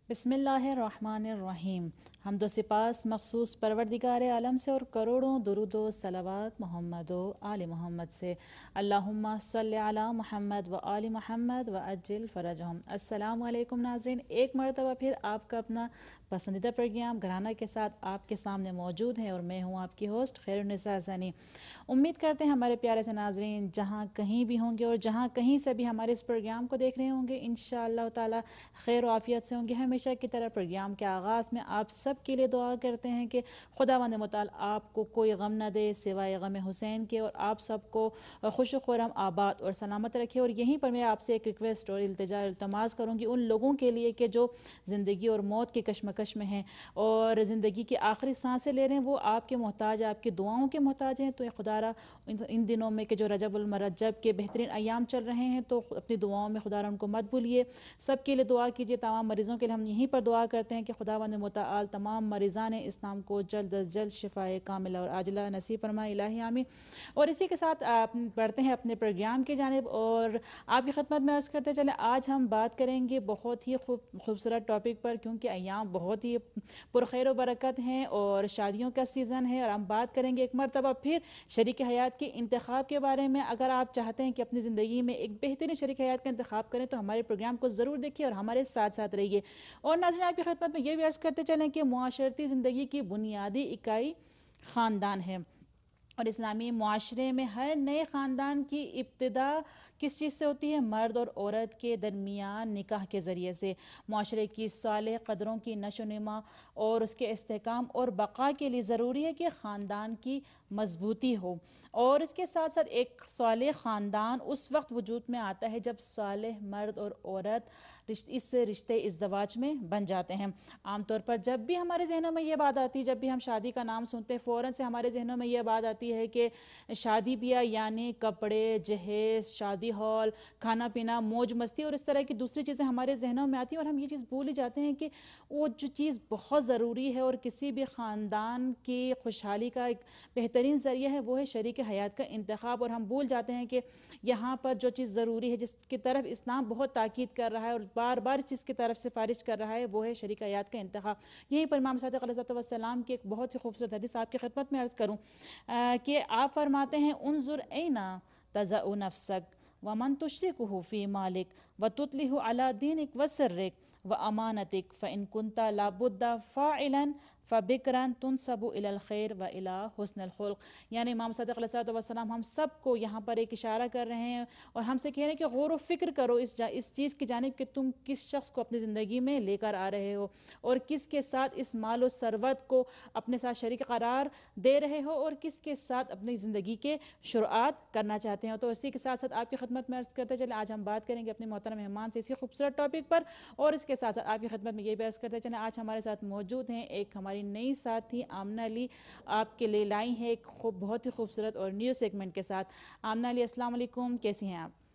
بسم اللہ الرحمن الرحیم۔ حمد و سپاس مخصوص پروردگار عالم سے اور کروڑوں درود و صلوات محمد و آل محمد سے۔ اللہم صلی علی محمد و آل محمد و عجل فرجہم۔ السلام علیکم ناظرین، ایک مرتبہ پھر آپ کا اپنا پسندیدہ پروگرام گھرانہ کے ساتھ آپ کے سامنے موجود ہے اور میں ہوں آپ کی ہوسٹ خیر النساء ثانی۔ امید کرتے ہیں ہمارے پیارے سے ناظرین جہاں کہیں بھی ہوں گے اور جہاں کہیں سے بھی ہمارے اس پروگرام کو دیکھ رہے ہوں گے انشاءاللہ تعالی خیر و عافیت سے ہوں گے۔ ہمیشہ کی طرح پروگرام کے آغاز میں آپ سب کے لیے دعا کرتے ہیں کہ خداوند متعال آپ کو کوئی غم نہ دے سوائے غم حسین کے، اور آپ سب کو خوش و خرم آباد اور سلامت رکھے۔ اور یہیں پر میں آپ سے ایک ریکویسٹ اور التجا التماس کروں گی ان لوگوں کے لیے کہ جو زندگی اور موت کے کشمکش میں ہیں اور زندگی کی آخری سانسیں لے رہے ہیں، وہ آپ کے محتاج، آپ کی دعاؤں کے محتاج ہیں۔ تو خدا را ان دنوں میں کہ جو رجب المرجب کے بہترین ایام چل رہے ہیں، تو اپنی دعاؤں میں خدا را ان کو مت بھولیے، سب کے لیے دعا کیجیے۔ تمام مریضوں کے لیے ہم یہیں پر دعا کرتے ہیں کہ خداوند متعال تمام مریضان اسلام کو جلد از جلد شفائے کاملہ اور عاجلہ نصیب فرمائے، الہی آمین۔ اور اسی کے ساتھ بڑھتے ہیں اپنے پروگرام کی جانب اور آپ کی خدمت میں عرض کرتے چلیں آج ہم بات کریں گے بہت ہی خوبصورت ٹاپک پر، کیونکہ ایام بہت ہی پرخیر و برکت ہیں اور شادیوں کا سیزن ہے، اور ہم بات کریں گے ایک مرتبہ پھر شریک حیات کے انتخاب کے بارے میں۔ اگر آپ چاہتے ہیں کہ اپنی زندگی میں ایک بہترین شریک حیات کا انتخاب کریں تو ہمارے پروگرام کو ضرور دیکھیے اور ہمارے ساتھ ساتھ رہیے۔ اور ناظرین آپ کی خدمت میں یہ بھی عرض کرتے چلیں کہ معاشرتی زندگی کی بنیادی اکائی خاندان ہے، اور اسلامی معاشرے میں ہر نئے خاندان کی ابتدا کس چیز سے ہوتی ہے؟ مرد اور عورت کے درمیان نکاح کے ذریعے سے۔ معاشرے کی صالح قدروں کی نشو و نما اور اس کے استحکام اور بقا کے لیے ضروری ہے کہ خاندان کی مضبوطی ہو، اور اس کے ساتھ ساتھ ایک صالح خاندان اس وقت وجود میں آتا ہے جب صالح مرد اور عورت اس رشتے ازدواج میں بن جاتے ہیں۔ عام طور پر جب بھی ہمارے ذہنوں میں یہ بات آتی ہے، جب بھی ہم شادی کا نام سنتے ہیں، فوراً سے ہمارے ذہنوں میں یہ بات آتی ہے کہ شادی بیاہ یعنی کپڑے، جہیز، شادی ہال، کھانا پینا، موج مستی اور اس طرح کی دوسری چیزیں ہمارے ذہنوں میں آتی ہیں، اور ہم یہ چیز بھول ہی جاتے ہیں کہ وہ جو چیز بہت ضروری ہے اور کسی بھی خاندان کی خوشحالی کا ایک بہترین ذریعہ ہے، وہ ہے شریک حیات کا انتخاب۔ اور ہم بھول جاتے ہیں کہ یہاں پر جو چیز ضروری ہے، جس کی طرف اسلام بہت تاکید کر رہا ہے اور بار بار اس چیز کی طرف سفارش کر رہا ہے، وہ ہے شریک حیات کا انتخاب۔ یہیں پر امام صادق علیہ السلام کی ایک بہت ہی خوبصورت حدیث آپ کی خدمت میں عرض کروں کہ آپ فرماتے ہیں انظر اینا تضع نفسک ومن تشرکہ فی مالک وتطلہ علی دینک وسرک وامانتک فإن کنت لابد فاعلا فبکرا تنسب الی الخیر و الی حسن الخلق۔ یعنی امام صادق علیہ السلام ہم سب کو یہاں پر ایک اشارہ کر رہے ہیں اور ہم سے کہہ رہے ہیں کہ غور و فکر کرو اس چیز کی جانب کہ تم کس شخص کو اپنی زندگی میں لے کر آ رہے ہو اور کس کے ساتھ اس مال و ثروت کو اپنے ساتھ شریک قرار دے رہے ہو اور کس کے ساتھ اپنی زندگی کے شروعات کرنا چاہتے ہیں۔ تو اسی کے ساتھ ساتھ آپ کی خدمت میں عرض کرتے چلیں آج ہم بات کریں گے اپنے محترم مہمان سے اسی خوبصورت ٹاپک پر، اور اس کے ساتھ ساتھ آپ کی خدمت میں یہ بھی عرض کرتے چلیں آج ہمارے ساتھ موجود ہیں ایک ہماری نئی ساتھی آمنہ علی، آپ کے لیے لائی ہیں ایک بہت ہی خوبصورت اور نیو سیگمنٹ کے ساتھ۔ آمنہ علی السلام علیکم، کیسی ہیں آپ؟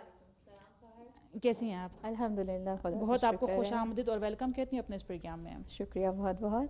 کیسی ہیں آپ؟ الحمدللہ، خدا بہت کا آپ کو شکر خوش ہے۔ آمدید اور ویلکم کہتی ہوں اپنے اس پروگرام میں۔ شکریہ بہت بہت۔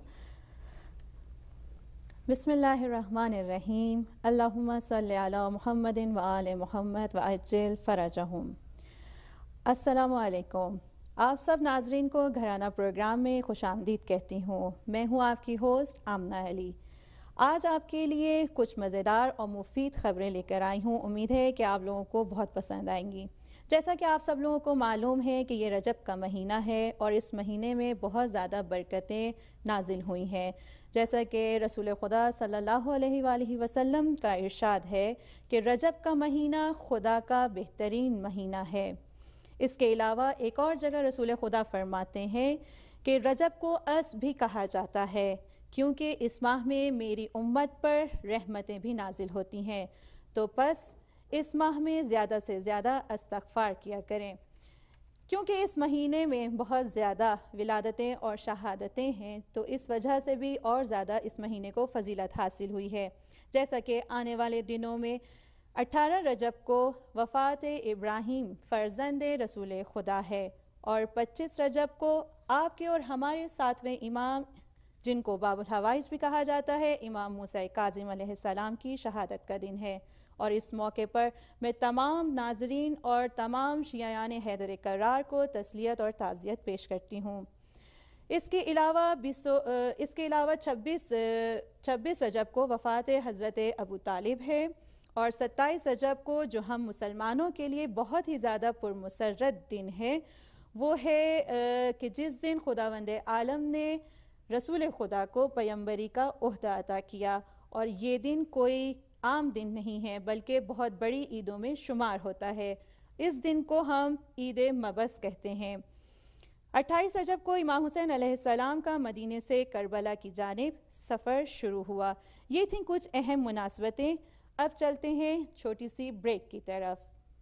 بسم اللہ الرحمن الرحیم، اللہم صلی علی محمد و آل محمد و عجل فرجہم۔ السلام علیکم، آپ سب ناظرین کو گھرانہ پروگرام میں خوش آمدید کہتی ہوں۔ میں ہوں آپ کی ہوسٹ آمنہ علی۔ آج آپ کے لیے کچھ مزیدار اور مفید خبریں لے کر آئی ہوں، امید ہے کہ آپ لوگوں کو بہت پسند آئیں گی۔ جیسا کہ آپ سب لوگوں کو معلوم ہے کہ یہ رجب کا مہینہ ہے اور اس مہینے میں بہت زیادہ برکتیں نازل ہوئی ہیں، جیسا کہ رسول خدا صلی اللہ علیہ وآلہ وسلم کا ارشاد ہے کہ رجب کا مہینہ خدا کا بہترین مہینہ ہے۔ اس کے علاوہ ایک اور جگہ رسول خدا فرماتے ہیں کہ رجب کو اس بھی کہا جاتا ہے کیونکہ اس ماہ میں میری امت پر رحمتیں بھی نازل ہوتی ہیں، تو پس اس ماہ میں زیادہ سے زیادہ استغفار کیا کریں، کیونکہ اس مہینے میں بہت زیادہ ولادتیں اور شہادتیں ہیں، تو اس وجہ سے بھی اور زیادہ اس مہینے کو فضیلت حاصل ہوئی ہے۔ جیسا کہ آنے والے دنوں میں 18 رجب کو وفات ابراہیم فرزند رسول خدا ہے، اور 25 رجب کو آپ کے اور ہمارے 7ویں امام، جن کو باب الحوائج بھی کہا جاتا ہے، امام موسیٰ کاظم علیہ السلام کی شہادت کا دن ہے۔ اور اس موقع پر میں تمام ناظرین اور تمام شیعیان حیدر کرار کو تسلیت اور تعزیت پیش کرتی ہوں۔ اس کے علاوہ 26 رجب کو وفات حضرت ابو طالب ہے، اور 27 رجب کو جو ہم مسلمانوں کے لیے بہت ہی زیادہ پرمسرت دن ہے، وہ ہے کہ جس دن خداوند عالم نے رسول خدا کو پیغمبری کا عہدہ عطا کیا، اور یہ دن کوئی عام دن نہیں ہے بلکہ بہت بڑی عیدوں میں شمار ہوتا ہے۔ اس دن کو ہم عید مبعث کہتے ہیں۔ 28 رجب کو امام حسین علیہ السلام کا مدینے سے کربلا کی جانب سفر شروع ہوا۔ یہ تھیں کچھ اہم مناسبتیں۔ اب چلتے ہیں چھوٹی سی بریک کی طرف۔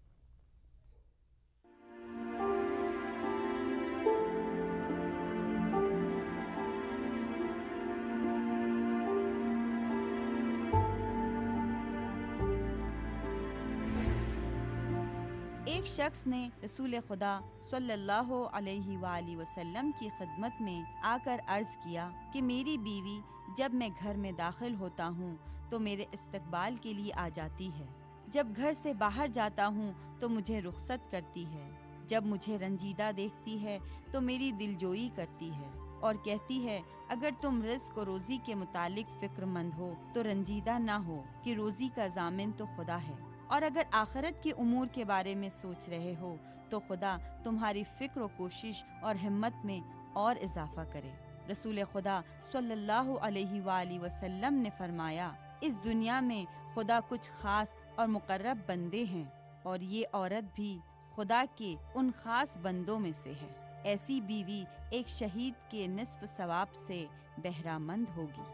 ایک شخص نے رسول خدا صلی اللہ علیہ وآلہ وسلم کی خدمت میں آ کر عرض کیا کہ میری بیوی جب میں گھر میں داخل ہوتا ہوں تو میرے استقبال کے لیے آ جاتی ہے، جب گھر سے باہر جاتا ہوں تو مجھے رخصت کرتی ہے، جب مجھے رنجیدہ دیکھتی ہے تو میری دلجوئی کرتی ہے اور کہتی ہے اگر تم رزق و روزی کے متعلق فکر مند ہو تو رنجیدہ نہ ہو کہ روزی کا ضامن تو خدا ہے، اور اگر آخرت کے امور کے بارے میں سوچ رہے ہو تو خدا تمہاری فکر و کوشش اور ہمت میں اور اضافہ کرے۔ رسول خدا صلی اللہ علیہ وآلہ وسلم نے فرمایا، اس دنیا میں خدا کچھ خاص اور مقرب بندے ہیں، اور یہ عورت بھی خدا کے ان خاص بندوں میں سے ہے۔ ایسی بیوی ایک شہید کے نصف ثواب سے بہرہ مند ہوگی۔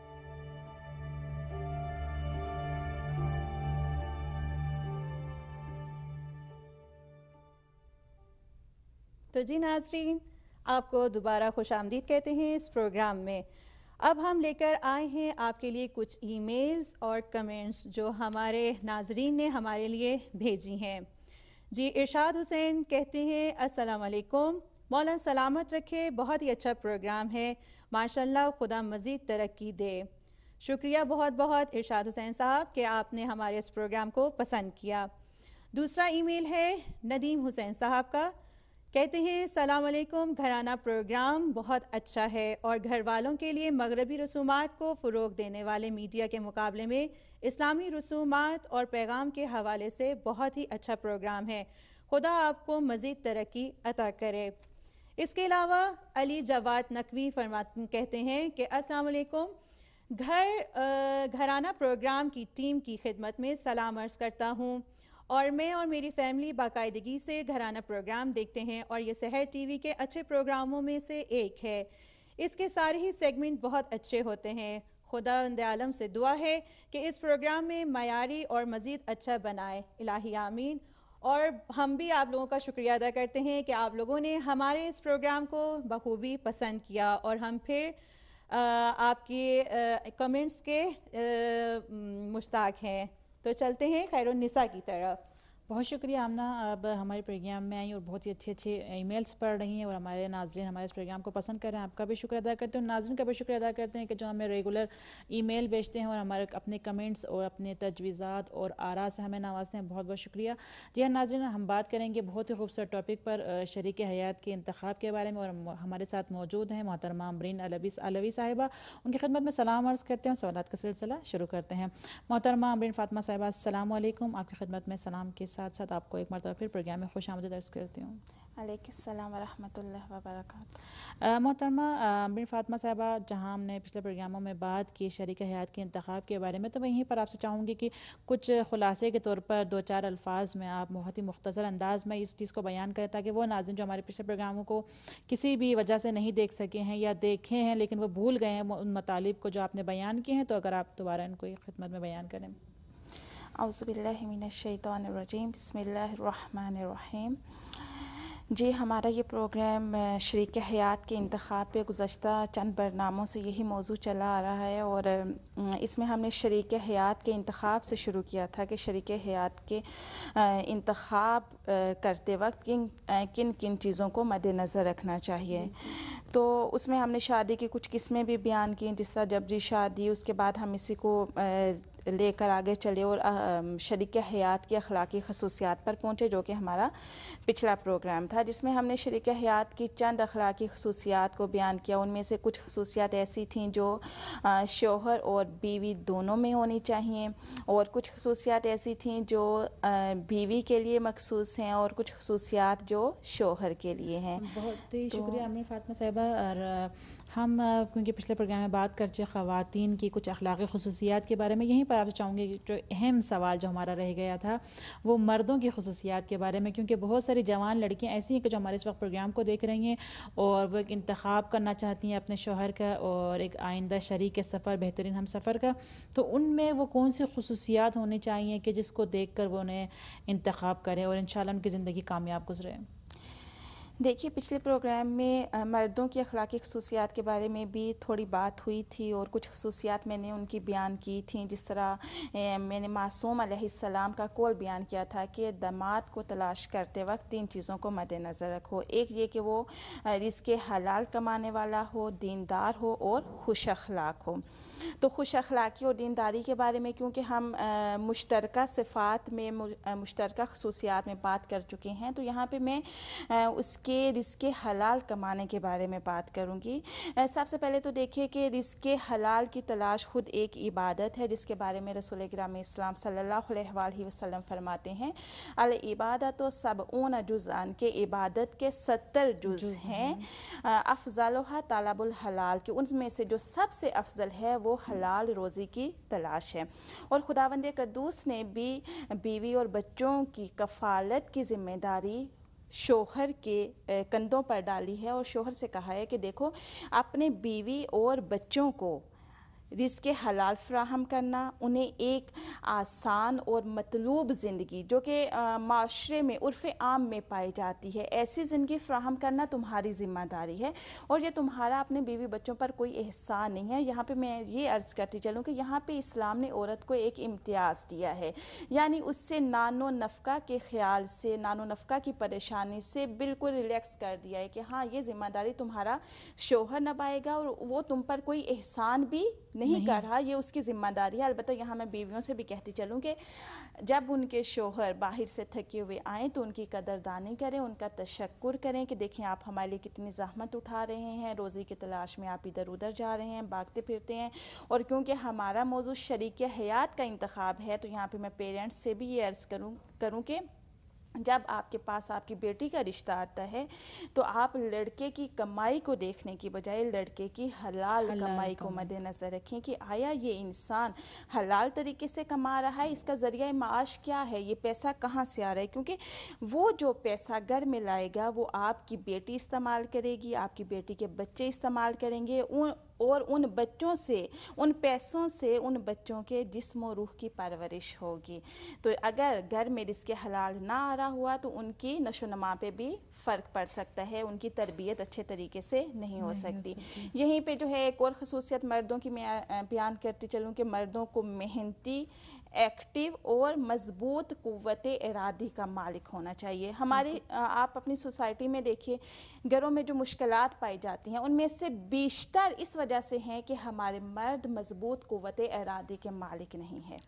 تو جی ناظرین، آپ کو دوبارہ خوش آمدید کہتے ہیں اس پروگرام میں۔ اب ہم لے کر آئے ہیں آپ کے لیے کچھ ای میلز اور کمنٹس جو ہمارے ناظرین نے ہمارے لیے بھیجی ہیں۔ جی ارشاد حسین کہتے ہیں السلام علیکم، مولا سلامت رکھے، بہت ہی اچھا پروگرام ہے، ماشاءاللہ، خدا مزید ترقی دے۔ شکریہ بہت بہت ارشاد حسین صاحب کہ آپ نے ہمارے اس پروگرام کو پسند کیا۔ دوسرا ای میل ہے ندیم حسین صاحب کا، کہتے ہیں السلام علیکم، گھرانہ پروگرام بہت اچھا ہے اور گھر والوں کے لیے مغربی رسومات کو فروغ دینے والے میڈیا کے مقابلے میں اسلامی رسومات اور پیغام کے حوالے سے بہت ہی اچھا پروگرام ہے، خدا آپ کو مزید ترقی عطا کرے۔ اس کے علاوہ علی جواد نقوی کہتے ہیں کہ السلام علیکم، گھرانہ پروگرام کی ٹیم کی خدمت میں سلام عرض کرتا ہوں، اور میں اور میری فیملی باقاعدگی سے گھرانہ پروگرام دیکھتے ہیں اور یہ سحر ٹی وی کے اچھے پروگراموں میں سے ایک ہے۔ اس کے سارے ہی سیگمنٹ بہت اچھے ہوتے ہیں۔ خداوند عالم سے دعا ہے کہ اس پروگرام میں معیاری اور مزید اچھا بنائے، الہی آمین۔ اور ہم بھی آپ لوگوں کا شکریہ ادا کرتے ہیں کہ آپ لوگوں نے ہمارے اس پروگرام کو بخوبی پسند کیا، اور ہم پھر آپ کی کمنٹس کے مشتاق ہیں۔ تو چلتے ہیں خیر النساء کی طرف۔ بہت شکریہ آمنہ، اب ہمارے پروگرام میں آئیں اور بہت ہی اچھے اچھے ای میلز پڑھ رہی ہیں اور ہمارے ناظرین ہمارے اس پروگرام کو پسند کر رہے ہیں۔ آپ کا بھی شکر ادا کرتے ہیں، ناظرین کا بھی شکر ادا کرتے ہیں کہ جو ہمیں ریگولر ای میل بھیجتے ہیں اور ہمارے اپنے کمنٹس اور اپنے تجویزات اور آراء سے ہمیں نوازتے ہیں، بہت بہت شکریہ۔ جی ہاں ناظرین، ہم بات کریں گے بہت ہی خوبصورت ٹاپک پر، شریک حیات کے انتخاب کے بارے میں، اور ہمارے ساتھ موجود ہیں محترمہ امبرین علوی صاحبہ۔ ان کی خدمت میں سلام عرض کرتے ہیں، سوالات کا سلسلہ شروع کرتے ہیں۔ محترمہ امبرین فاطمہ صاحبہ السلام علیکم، آپ کی خدمت میں سلام کے ساتھ ساتھ آپ کو ایک مرتبہ پھر پروگرام میں خوش آمدید عرض کرتی ہوں۔ علیکم السلام ورحمۃ اللہ وبرکاتہ۔ محترمہ امبرین فاطمہ صاحبہ، جہاں ہم نے پچھلے پروگراموں میں بات کی شریک حیات کے انتخاب کے بارے میں، تو وہیں پر آپ سے چاہوں گی کہ کچھ خلاصے کے طور پر دو چار الفاظ میں آپ بہت ہی مختصر انداز میں اس چیز کو بیان کریں، تاکہ وہ ناظرین جو ہمارے پچھلے پروگراموں کو کسی بھی وجہ سے نہیں دیکھ سکے ہیں یا دیکھے ہیں لیکن وہ بھول گئے ہیں ان مطالب کو جو آپ نے بیان کیے ہیں، تو اگر آپ دوبارہ ان کو خدمت میں بیان کریں۔ اعوذ باللہ من الشیطان الرجیم، بسم اللہ الرحمن الرحیم۔ جی ہمارا یہ پروگرام شریک حیات کے انتخاب پہ گزشتہ چند برناموں سے یہی موضوع چلا آ رہا ہے، اور اس میں ہم نے شریک حیات کے انتخاب سے شروع کیا تھا کہ شریک حیات کے انتخاب کرتے وقت کن کن چیزوں کو مد نظر رکھنا چاہیے۔ تو اس میں ہم نے شادی کی کچھ قسمیں بھی بیان کی، جس طرح جبری شادی، اس کے بعد ہم اسی کو لے کر آگے چلے اور شریک حیات کی اخلاقی خصوصیات پر پہنچے، جو کہ ہمارا پچھلا پروگرام تھا، جس میں ہم نے شریک حیات کی چند اخلاقی خصوصیات کو بیان کیا۔ ان میں سے کچھ خصوصیات ایسی تھیں جو شوہر اور بیوی دونوں میں ہونی چاہیے، اور کچھ خصوصیات ایسی تھیں جو بیوی کے لیے مخصوص ہیں، اور کچھ خصوصیات جو شوہر کے لیے ہیں۔ بہت ہی شکریہ امین فاطمہ صاحبہ۔ اور ہم کیونکہ پچھلے پروگرام میں بات کر چکے خواتین کی کچھ اخلاقی خصوصیات کے بارے میں، یہیں پر آپ سے چاہوں گی کہ جو اہم سوال جو ہمارا رہ گیا تھا وہ مردوں کی خصوصیات کے بارے میں، کیونکہ بہت ساری جوان لڑکیاں ایسی ہیں کہ جو ہمارے اس وقت پروگرام کو دیکھ رہی ہیں اور وہ ایک انتخاب کرنا چاہتی ہیں اپنے شوہر کا اور ایک آئندہ شریک سفر، بہترین ہم سفر کا، تو ان میں وہ کون سی خصوصیات ہونی چاہیے کہ جس کو دیکھ کر وہ انہیں انتخاب کریں اور انشاءاللہ ان کی زندگی کامیاب گزرے؟ دیکھیے، پچھلے پروگرام میں مردوں کی اخلاقی خصوصیات کے بارے میں بھی تھوڑی بات ہوئی تھی، اور کچھ خصوصیات میں نے ان کی بیان کی تھیں، جس طرح میں نے معصوم علیہ السلام کا قول بیان کیا تھا کہ داماد کو تلاش کرتے وقت 3 چیزوں کو مد نظر رکھو۔ ایک یہ کہ وہ رزق حلال کمانے والا ہو، دیندار ہو اور خوش اخلاق ہو۔ تو خوش اخلاقی اور دینداری کے بارے میں کیونکہ ہم مشترکہ صفات میں، مشترکہ خصوصیات میں بات کر چکے ہیں، تو یہاں پہ میں اس کے رزق حلال کمانے کے بارے میں بات کروں گی۔ سب سے پہلے تو دیکھیے کہ رزق حلال کی تلاش خود ایک عبادت ہے، جس کے بارے میں رسول اکرم اسلام صلی اللہ علیہ وآلہ وسلم فرماتے ہیں العبادۃ 70 جزءا، کہ عبادت کے 70 جز ہیں، افضلها طلب الحلال، کہ ان میں سے جو سب سے افضل ہے وہ حلال روزی کی تلاش ہے۔ اور خداوند قدوس نے بھی بیوی اور بچوں کی کفالت کی ذمہ داری شوہر کے کندھوں پر ڈالی ہے، اور شوہر سے کہا ہے کہ دیکھو، اپنے بیوی اور بچوں کو رزق حلال فراہم کرنا، انہیں ایک آسان اور مطلوب زندگی جو کہ معاشرے میں عرف عام میں پائی جاتی ہے، ایسی زندگی فراہم کرنا تمہاری ذمہ داری ہے، اور یہ تمہارا اپنے بیوی بچوں پر کوئی احسان نہیں ہے۔ یہاں پہ میں یہ عرض کرتی چلوں کہ یہاں پہ اسلام نے عورت کو ایک امتیاز دیا ہے، یعنی اس سے نان و نفقہ کے خیال سے، نان و نفقہ کی پریشانی سے بالکل ریلیکس کر دیا ہے کہ ہاں، یہ ذمہ داری تمہارا شوہر نبھائے گا، اور وہ تم پر کوئی احسان بھی نہیں کر رہا، یہ اس کی ذمہ داری ہے۔ البتہ یہاں میں بیویوں سے بھی کہتی چلوں کہ جب ان کے شوہر باہر سے تھکے ہوئے آئیں تو ان کی قدردانی کریں، ان کا تشکر کریں کہ دیکھیں آپ ہمارے لیے کتنی زحمت اٹھا رہے ہیں، روزی کی تلاش میں آپ ادھر ادھر جا رہے ہیں، بھاگتے پھرتے ہیں، اور کیونکہ ہمارا موضوع شریک حیات کا انتخاب ہے، تو یہاں پہ میں پیرنٹس سے بھی یہ عرض کروں کہ جب آپ کے پاس آپ کی بیٹی کا رشتہ آتا ہے تو آپ لڑکے کی کمائی کو دیکھنے کی بجائے لڑکے کی حلال کمائی کو مد نظر رکھیں کہ آیا یہ انسان حلال طریقے سے کما رہا ہے، اس کا ذریعہ معاش کیا ہے، یہ پیسہ کہاں سے آ رہا ہے، کیونکہ وہ جو پیسہ گھر میں لائے گا وہ آپ کی بیٹی استعمال کرے گی، آپ کی بیٹی کے بچے استعمال کریں گے، اور ان بچوں سے، ان پیسوں سے ان بچوں کے جسم و روح کی پرورش ہوگی۔ تو اگر گھر میں رزق حلال نہ آ رہا ہوا تو ان کی نشو و نما پہ بھی فرق پڑ سکتا ہے، ان کی تربیت اچھے طریقے سے نہیں ہو سکتی۔ یہیں پہ جو ہے ایک اور خصوصیت مردوں کی میں بیان کرتی چلوں کہ مردوں کو محنتی، ایکٹیو اور مضبوط قوت ارادی کا مالک ہونا چاہیے۔ ہماری آپ اپنی سوسائٹی میں دیکھیے، گھروں میں جو مشکلات پائی جاتی ہیں ان میں سے بیشتر اس وجہ سے ہیں کہ ہمارے مرد مضبوط قوت ارادی کے مالک نہیں ہے۔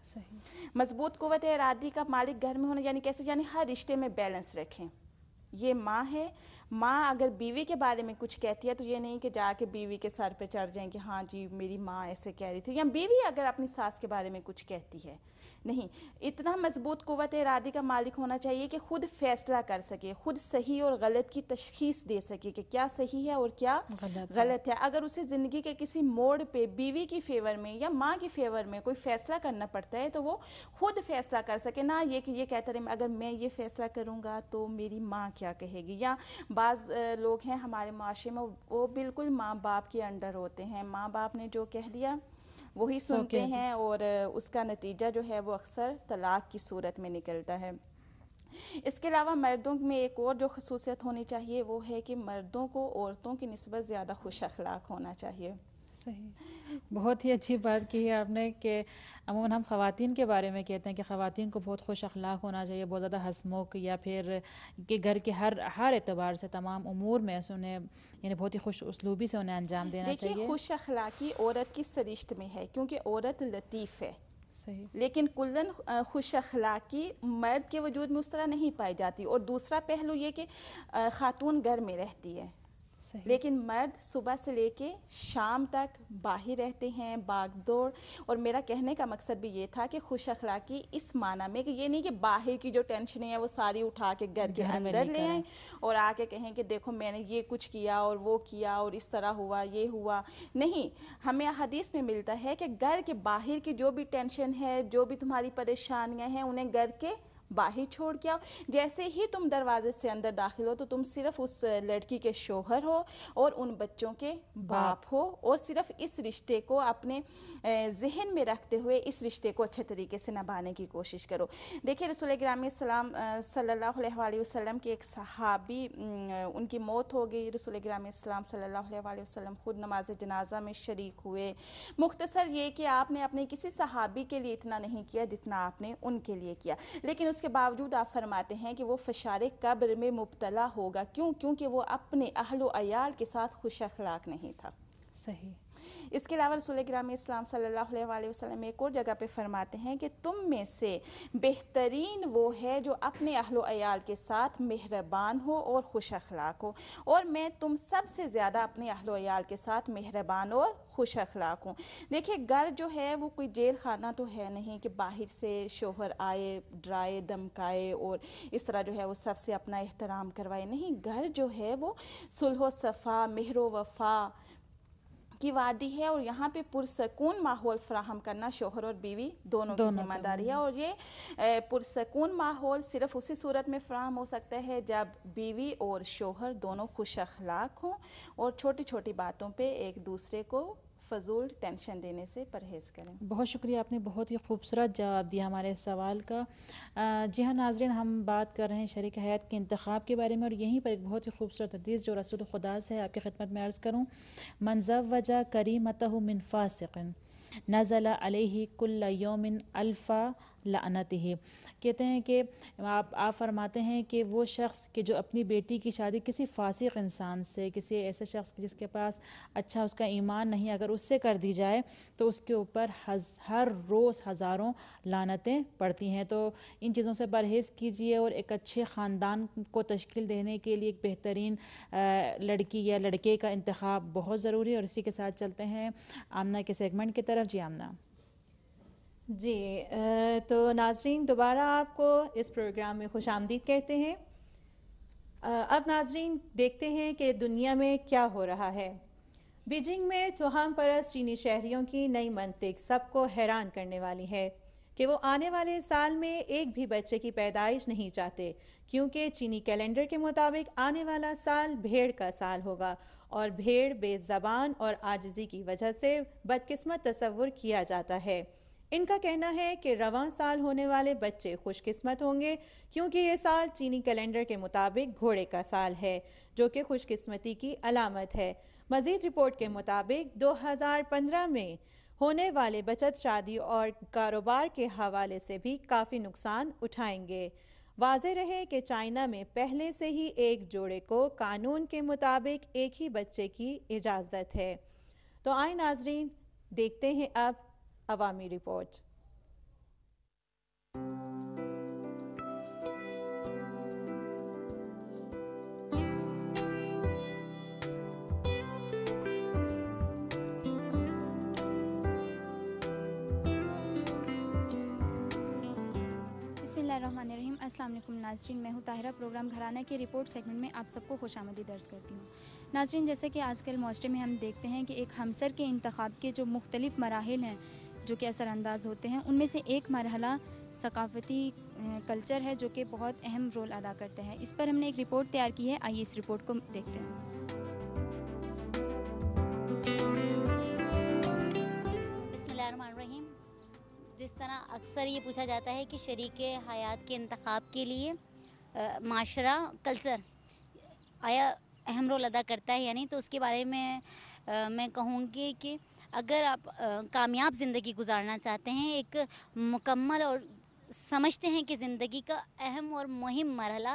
مضبوط قوت ارادی کا مالک گھر میں ہونا یعنی کیسے، یعنی ہر رشتے میں بیلنس رکھیں۔ یہ ماں ہے، ماں اگر بیوی کے بارے میں کچھ کہتی ہے تو یہ نہیں کہ جا کے بیوی کے سر پہ چڑھ جائیں کہ ہاں جی میری ماں ایسے کہہ رہی تھی، یا بیوی اگر اپنی ساس کے بارے میں کچھ کہتی ہے، نہیں، اتنا مضبوط قوت ارادی کا مالک ہونا چاہیے کہ خود فیصلہ کر سکے، خود صحیح اور غلط کی تشخیص دے سکے کہ کیا صحیح ہے اور کیا غلط ہے۔ اگر اسے زندگی کے کسی موڑ پہ بیوی کی فیور میں یا ماں کی فیور میں کوئی فیصلہ کرنا پڑتا ہے تو وہ خود فیصلہ کر سکے، نہ یہ کہ یہ کہتا رہے اگر میں یہ فیصلہ کروں گا تو میری ماں کیا کہے گی۔ یا بعض لوگ ہیں ہمارے معاشرے میں وہ بالکل ماں باپ کے انڈر ہوتے ہیں، ماں باپ نے جو کہہ دیا وہی سنتے ہیں، اور اس کا نتیجہ جو ہے وہ اکثر طلاق کی صورت میں نکلتا ہے۔ اس کے علاوہ مردوں میں ایک اور جو خصوصیت ہونی چاہیے وہ ہے کہ مردوں کو عورتوں کی نسبت زیادہ خوش اخلاق ہونا چاہیے۔ صحیح، بہت ہی اچھی بات کی ہے آپ نے کہ عموماً ہم خواتین کے بارے میں کہتے ہیں کہ خواتین کو بہت خوش اخلاق ہونا چاہیے، بہت زیادہ ہنسمکھ، یا پھر کہ گھر کے ہر اعتبار سے تمام امور میں انہیں یعنی بہت ہی خوش اسلوبی سے انہیں انجام دینا چاہیے۔ دیکھیے، خوش اخلاقی عورت کی سرشت میں ہے کیونکہ عورت لطیف ہے، صحیح. لیکن کلن خوش اخلاقی مرد کے وجود میں اس طرح نہیں پائی جاتی. اور دوسرا پہلو یہ کہ خاتون گھر میں رہتی ہے صحیح. لیکن مرد صبح سے لے کے شام تک باہر رہتے ہیں، باغ دوڑ. اور میرا کہنے کا مقصد بھی یہ تھا کہ خوش اخلاقی اس معنی میں کہ یہ نہیں کہ باہر کی جو ٹینشنیں ہیں وہ ساری اٹھا کے گھر کے اندر لے آئیں اور آ کے کہیں کہ دیکھو میں نے یہ کچھ کیا اور وہ کیا اور اس طرح ہوا یہ ہوا. نہیں، ہمیں حدیث میں ملتا ہے کہ گھر کے باہر کی جو بھی ٹینشن ہے، جو بھی تمہاری پریشانیاں ہیں، انہیں گھر کے باہر چھوڑ کے آؤ. جیسے ہی تم دروازے سے اندر داخل ہو تو تم صرف اس لڑکی کے شوہر ہو اور ان بچوں کے باپ ہو، اور صرف اس رشتے کو اپنے ذہن میں رکھتے ہوئے اس رشتے کو اچھے طریقے سے نبھانے کی کوشش کرو. دیکھیں رسول گرامی السلام صلی اللہ علیہ وسلم کے ایک صحابی ان کی موت ہو گئی. رسول گرامی السلام صلی اللہ علیہ وسلم خود نماز جنازہ میں شریک ہوئے. مختصر یہ کہ آپ نے اپنے کسی صحابی کے لیے اتنا نہیں کیا جتنا آپ نے ان کے لیے کیا، لیکن اس کے باوجود آپ فرماتے ہیں کہ وہ فشار قبر میں مبتلا ہوگا. کیونکہ وہ اپنے اہل و عیال کے ساتھ خوش اخلاق نہیں تھا. صحیح. اس کے علاوہ رسول گرامی اسلام صلی اللہ علیہ وسلم ایک اور جگہ پہ فرماتے ہیں کہ تم میں سے بہترین وہ ہے جو اپنے اہل و عیال کے ساتھ مہربان ہو اور خوش اخلاق ہو، اور میں تم سب سے زیادہ اپنے اہل و عیال کے ساتھ مہربان اور خوش اخلاق ہوں. دیکھیں گھر جو ہے وہ کوئی جیل خانہ تو ہے نہیں کہ باہر سے شوہر آئے ڈرائے دمکائے اور اس طرح جو ہے وہ سب سے اپنا احترام کروائے. نہیں، گھر جو ہے وہ صلح و صفا، مہر و وفا کی وادی ہے، اور یہاں پہ پرسکون ماحول فراہم کرنا شوہر اور بیوی دونوں کی ذمہ داری ہے. اور یہ پرسکون ماحول صرف اسی صورت میں فراہم ہو سکتا ہے جب بیوی اور شوہر دونوں خوش اخلاق ہوں اور چھوٹی چھوٹی باتوں پہ ایک دوسرے کو فضول ٹینشن دینے سے پرہیز کریں. بہت شکریہ، آپ نے بہت ہی خوبصورت جواب دیا ہمارے اس سوال کا. جی ہاں ناظرین، ہم بات کر رہے ہیں شریک حیات کے انتخاب کے بارے میں، اور یہیں پر ایک بہت ہی خوبصورت حدیث جو رسول خدا سے آپ کی خدمت میں عرض کروں. من زوج کریمتہ من فاسق نزل علیہ کل یوم الف لعنتہ. کہتے ہیں کہ آپ فرماتے ہیں کہ وہ شخص کہ جو اپنی بیٹی کی شادی کسی فاسق انسان سے، کسی ایسے شخص جس کے پاس اچھا اس کا ایمان نہیں، اگر اس سے کر دی جائے تو اس کے اوپر ہر روز ہزاروں لعنتیں پڑتی ہیں. تو ان چیزوں سے پرہیز کیجیے، اور ایک اچھے خاندان کو تشکیل دینے کے لیے ایک بہترین لڑکی یا لڑکے کا انتخاب بہت ضروری ہے. اور اسی کے ساتھ چلتے ہیں آمنہ کے سیگمنٹ کی طرف. جی آمنہ. جی تو ناظرین دوبارہ آپ کو اس پروگرام میں خوش آمدید کہتے ہیں. اب ناظرین دیکھتے ہیں کہ دنیا میں کیا ہو رہا ہے. بیجنگ میں توہم پرست چینی شہریوں کی نئی منطق سب کو حیران کرنے والی ہے کہ وہ آنے والے سال میں ایک بھی بچے کی پیدائش نہیں چاہتے، کیونکہ چینی کیلنڈر کے مطابق آنے والا سال بھیڑ کا سال ہوگا، اور بھیڑ بے زبان اور عاجزی کی وجہ سے بدقسمت تصور کیا جاتا ہے. ان کا کہنا ہے کہ رواں سال ہونے والے بچے خوش قسمت ہوں گے، کیونکہ یہ سال چینی کیلنڈر کے مطابق گھوڑے کا سال ہے، جو کہ خوش قسمتی کی علامت ہے. مزید رپورٹ کے مطابق 2015 میں ہونے والے بچت، شادی اور کاروبار کے حوالے سے بھی کافی نقصان اٹھائیں گے. واضح رہے کہ چائنا میں پہلے سے ہی ایک جوڑے کو قانون کے مطابق ایک ہی بچے کی اجازت ہے. تو آئیں ناظرین دیکھتے ہیں اب عوامی رپورٹ. بسم اللہ الرحمن الرحیم. السلام علیکم ناظرین، میں ہوں طاہرہ. پروگرام گھرانہ کے رپورٹ سیگمنٹ میں آپ سب کو خوش آمدید درج کرتی ہوں. ناظرین، جیسے کہ آج کل معاشرے میں ہم دیکھتے ہیں کہ ایک ہمسر کے انتخاب کے جو مختلف مراحل ہیں جو کہ اثر انداز ہوتے ہیں، ان میں سے ایک مرحلہ ثقافتی کلچر ہے جو کہ بہت اہم رول ادا کرتا ہے. اس پر ہم نے ایک رپورٹ تیار کی ہے، آئیے اس رپورٹ کو دیکھتے ہیں. بسم اللہ الرحمن الرحیم. جس طرح اکثر یہ پوچھا جاتا ہے کہ شریک حیات کے انتخاب کے لیے معاشرہ کلچر آیا اہم رول ادا کرتا ہے یا نہیں، تو اس کے بارے میں کہوں گی کہ اگر آپ کامیاب زندگی گزارنا چاہتے ہیں، ایک مکمل اور سمجھتے ہیں کہ زندگی کا اہم اور مہم مرحلہ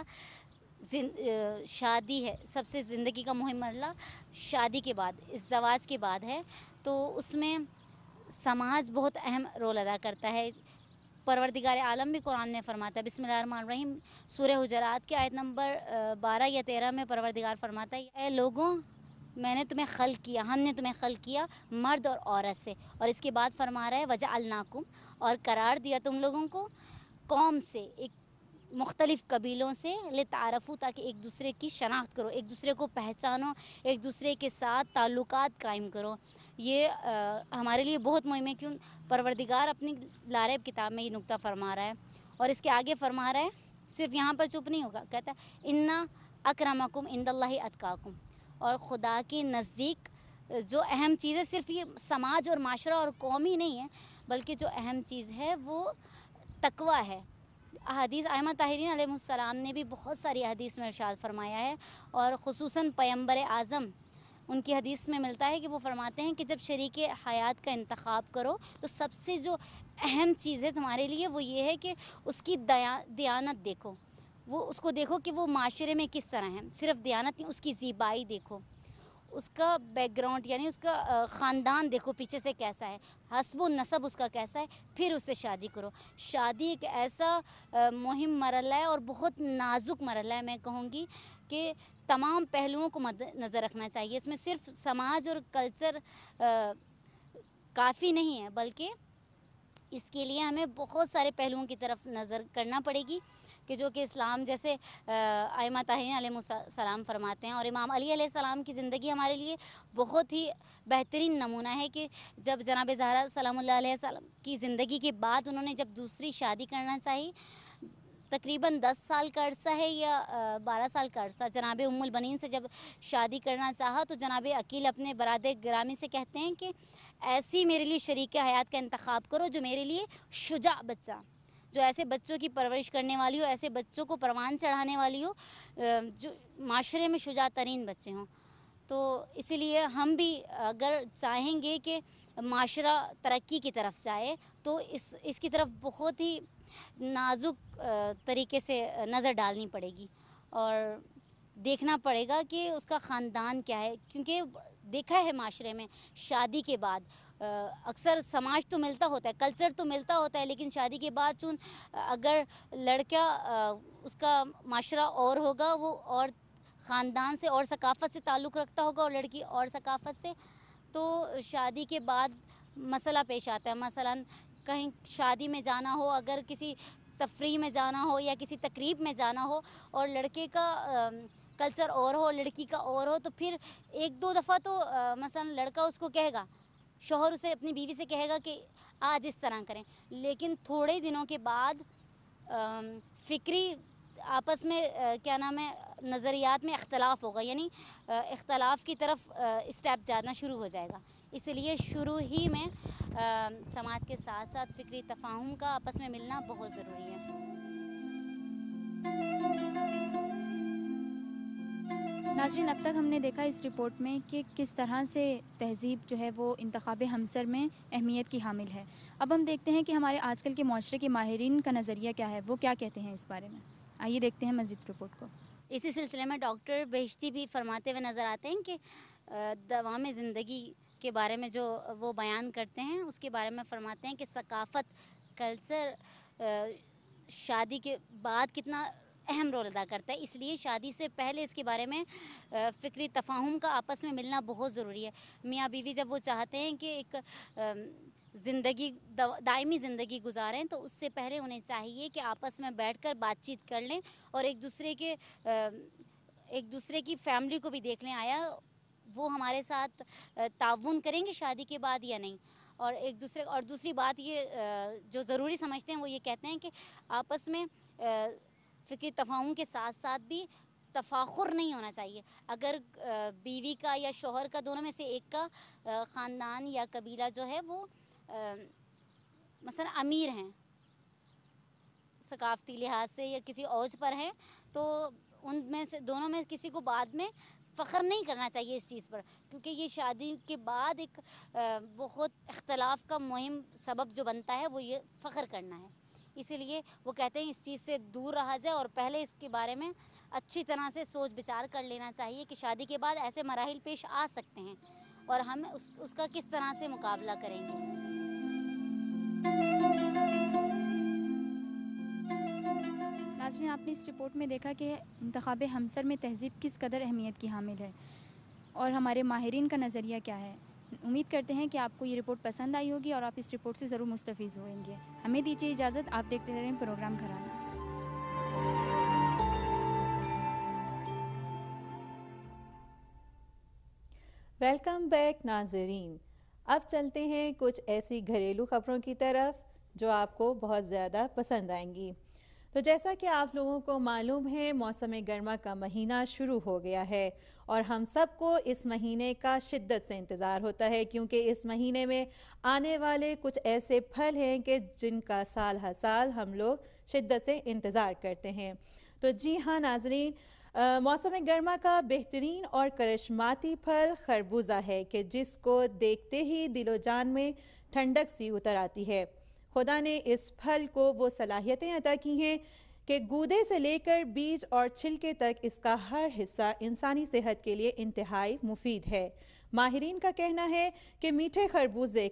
شادی ہے، سب سے زندگی کا مہم مرحلہ شادی کے بعد، اس زواج کے بعد ہے، تو اس میں समाज बहुत अहम रोल अदा करता है। परवरदिगार आलम भी कुरान में फरमाता है, बिस्मिल्लाहिर्रहमानिर्रहीम सूरह हुजरात की आयत नंबर 12 या 13 में परवरदिगार फरमाता है, ऐ लोगों मैंने तुम्हें खल्क किया, हमने तुम्हें खल्क किया मर्द और औरत से। और इसके बाद फरमा रहा है वजअलनाकुम, और करार दिया तुम लोगों को कौम से, एक मुख्तलिफ़ कबीलों से, लितारफ़ू, ताकि एक दूसरे की शनाख्त करो, एक दूसरे को पहचानो, एक दूसरे के साथ ताल्लुकात कायम करो। ये हमारे लिए बहुत मुहिम है, क्यों परवरदिगार अपनी लारेब किताब में ये नुक्ता फरमा रहा है। और इसके आगे फरमा रहा है, सिर्फ यहाँ पर चुप नहीं होगा, कहता है इन्ना अक्रमकुम इंदल्लाहि अतकाकुम, और खुदा के नज़दीक जो अहम चीज़ है, सिर्फ ये समाज और माशरा और कौम ही नहीं है, बल्कि जो अहम चीज़ है वो तकवा है। हदीस आइमा ताहिरीन अलैहिस्सलाम ने भी बहुत सारी हदीस में इरशाद फरमाया है, और ख़ुसूसन पैगंबर आज़म, उनकी हदीस में मिलता है कि वो फरमाते हैं कि जब शरीक हयात का इंतखाब करो तो सबसे जो अहम चीज़ है तुम्हारे लिए वो ये है कि उसकी दयानत देखो, वो उसको देखो कि वो माशरे में किस तरह है। सिर्फ दयानत नहीं, उसकी ज़िबाई देखो, उसका बैकग्राउंड यानी उसका ख़ानदान देखो पीछे से कैसा है, हस्ब नसब उसका कैसा है, फिर उससे शादी करो। शादी एक ऐसा मुहिम मरला है और बहुत नाजुक मरला है, मैं कहूँगी कि तमाम पहलुओं को नज़र रखना चाहिए। इसमें सिर्फ समाज और कल्चर काफ़ी नहीं है, बल्कि इसके लिए हमें बहुत सारे पहलुओं की तरफ नज़र करना पड़ेगी, कि जो कि इस्लाम जैसे आइमा ताहिरीन अलैहिस्सलाम फरमाते हैं। और इमाम अली अलैहिस्सलाम की ज़िंदगी हमारे लिए बहुत ही बेहतरीन नमूना है कि जब जनाब ज़हरा सलामुल्लाह अलैहा की ज़िंदगी के बाद उन्होंने जब दूसरी शादी करना चाही, तकरीबन 10 साल का अरसा है या 12 साल का अरसा, जनाब उम्मुल बनीन से जब शादी करना चाहा तो जनाब अकील अपने बरादर ग्रामी से कहते हैं कि ऐसी मेरे लिए शरीक हयात का इंतखाब करो जो मेरे लिए शुजा बच्चा, जो ऐसे बच्चों की परवरिश करने वाली हो, ऐसे बच्चों को परवान चढ़ाने वाली हो, जो माशरे में शुजा तरीन बच्चे हों। तो इसीलिए हम भी अगर चाहेंगे कि माशरा तरक्की की तरफ जाए तो इसकी तरफ बहुत ही नाजुक तरीके से नज़र डालनी पड़ेगी और देखना पड़ेगा कि उसका ख़ानदान क्या है। क्योंकि देखा है माशरे में शादी के बाद अक्सर समाज तो मिलता होता है, कल्चर तो मिलता होता है, लेकिन शादी के बाद चून अगर लड़का उसका माशरा और होगा, वो और ख़ानदान से और सकाफ़त से ताल्लुक़ रखता होगा और लड़की और सकाफ़त से, तो शादी के बाद मसला पेश आता है। मसलन कहीं शादी में जाना हो, अगर किसी तफरीह में जाना हो या किसी तकरीब में जाना हो और लड़के का कल्चर और हो, लड़की का और हो, तो फिर एक दो दफ़ा तो मसलन लड़का उसको कहेगा, शौहर उसे अपनी बीवी से कहेगा कि आज इस तरह करें, लेकिन थोड़े दिनों के बाद फ़िक्री आपस में क्या नाम है, नज़रियात में इख्तलाफ होगा, यानी इख्तलाफ की तरफ स्टेप जाना शुरू हो जाएगा। इसलिए शुरू ही में समाज के साथ साथ फ़िक्री तफ़ाहुम का आपस में मिलना बहुत ज़रूरी है। नाज़रीन, अब तक हमने देखा इस रिपोर्ट में कि किस तरह से तहज़ीब जो है वो इंतख़ाब हमसर में अहमियत की हामिल है। अब हम देखते हैं कि हमारे आजकल के माशरे के माहिरीन का नज़रिया क्या है, वो क्या कहते हैं इस बारे में। आइए देखते हैं मज़ीद रिपोर्ट को। इसी सिलसिले में डॉक्टर बेहश्ती भी फरमाते हुए नज़र आते हैं कि दवाम ज़िंदगी के बारे में जो वो बयान करते हैं, उसके बारे में फरमाते हैं कि सकाफ़त, कल्चर शादी के बाद कितना अहम रोल अदा करता है। इसलिए शादी से पहले इसके बारे में फ़िक्री तफ़ाहुम का आपस में मिलना बहुत ज़रूरी है। मियाँ बीवी जब वो चाहते हैं कि एक ज़िंदगी दायमी ज़िंदगी गुजारें, तो उससे पहले उन्हें चाहिए कि आपस में बैठकर बातचीत कर लें और एक दूसरे की फ़ैमिली को भी देख लें, आया वो हमारे साथ ताउन करेंगे शादी के बाद या नहीं। और दूसरी बात ये जो ज़रूरी समझते हैं, वो ये कहते हैं कि आपस में फ़िक्री तफ़ाहुम के साथ साथ भी तफ़ाखुर नहीं होना चाहिए। अगर बीवी का या शौहर का, दोनों में से एक का ख़ानदान या कबीला जो है वो मसलन अमीर हैं, सकाफ़ती लिहाज से या किसी औज पर हैं, तो उनमें से दोनों में किसी को बाद में फ़ख्र नहीं करना चाहिए इस चीज़ पर, क्योंकि ये शादी के बाद एक बहुत इख्तलाफ का मुहिम सबब जो बनता है वो ये फ़ख्र करना है। इसीलिए वो कहते हैं इस चीज़ से दूर रहा जाए और पहले इसके बारे में अच्छी तरह से सोच विचार कर लेना चाहिए कि शादी के बाद ऐसे मराहिल पेश आ सकते हैं और हम उसका किस तरह से मुकाबला करेंगे। नाज़रीन, आपने इस रिपोर्ट में देखा कि इंतखाब हमसर में तहज़ीब किस कदर अहमियत की हामिल है और हमारे माहिरीन का नज़रिया क्या है। उम्मीद करते हैं कि आपको ये रिपोर्ट पसंद आई होगी और आप इस रिपोर्ट से ज़रूर मुस्तफ़ीज़ होंगे। हमें दीजिए इजाज़त, आप देखते रहें प्रोग्राम घराना। वेलकम बैक नाज़रीन। अब चलते हैं कुछ ऐसी घरेलू ख़बरों की तरफ जो आपको बहुत ज़्यादा पसंद आएंगी। तो जैसा कि आप लोगों को मालूम है, मौसम गर्मा का महीना शुरू हो गया है और हम सबको इस महीने का शिद्दत से इंतज़ार होता है, क्योंकि इस महीने में आने वाले कुछ ऐसे फल हैं कि जिनका साल हर साल हम लोग शिद्दत से इंतज़ार करते हैं। तो जी हाँ नाज़रीन, मौसम गर्मा का बेहतरीन और करिश्माती फल खरबूजा है कि जिसको देखते ही दिलो जान में ठंडक सी उतर आती है। खुदा ने इस फल को वो सलाहियतें अता की हैं कि गूदे से लेकर बीज और छिलके तक इसका हर हिस्सा इंसानी सेहत के लिए इंतहाई मुफीद है। माहिरीन का कहना है कि मीठे खरबूजे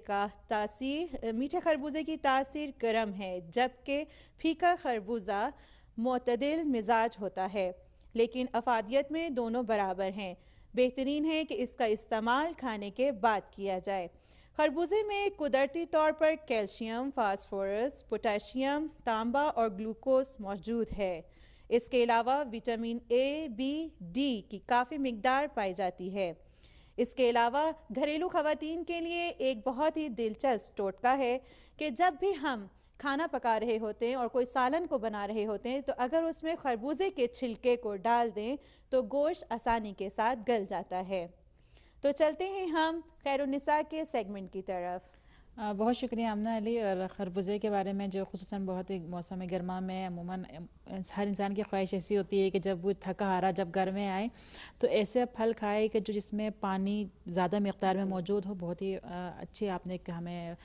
की तासीर गर्म है, जबकि फीका खरबूजा मुतदिल मिजाज होता है, लेकिन अफादियत में दोनों बराबर हैं। बेहतरीन है कि इसका इस्तेमाल खाने के बाद किया जाए। खरबूजे में कुदरती तौर पर कैल्शियम, फास्फोरस, पोटेशियम, तांबा और ग्लूकोज मौजूद है। इसके अलावा विटामिन ए, बी, डी की काफ़ी मिकदार पाई जाती है। इसके अलावा घरेलू ख़वातीन के लिए एक बहुत ही दिलचस्प टोटका है कि जब भी हम खाना पका रहे होते हैं और कोई सालन को बना रहे होते हैं, तो अगर उसमें खरबूजे के छिलके को डाल दें तो गोश्त आसानी के साथ गल जाता है। तो चलते हैं हम खैरुन्निसा के सेगमेंट की तरफ। बहुत शुक्रिया आमना अली। और खरबूजे के बारे में जो खुसूसन बहुत ही मौसम गर्मा में अमूमन हर इंसान की ख्वाहिश ऐसी होती है कि जब वो थका हारा जब घर में आए तो ऐसे फल खाए कि जो जिसमें पानी ज़्यादा मिक़दार में मौजूद हो। बहुत ही अच्छी आपने हमें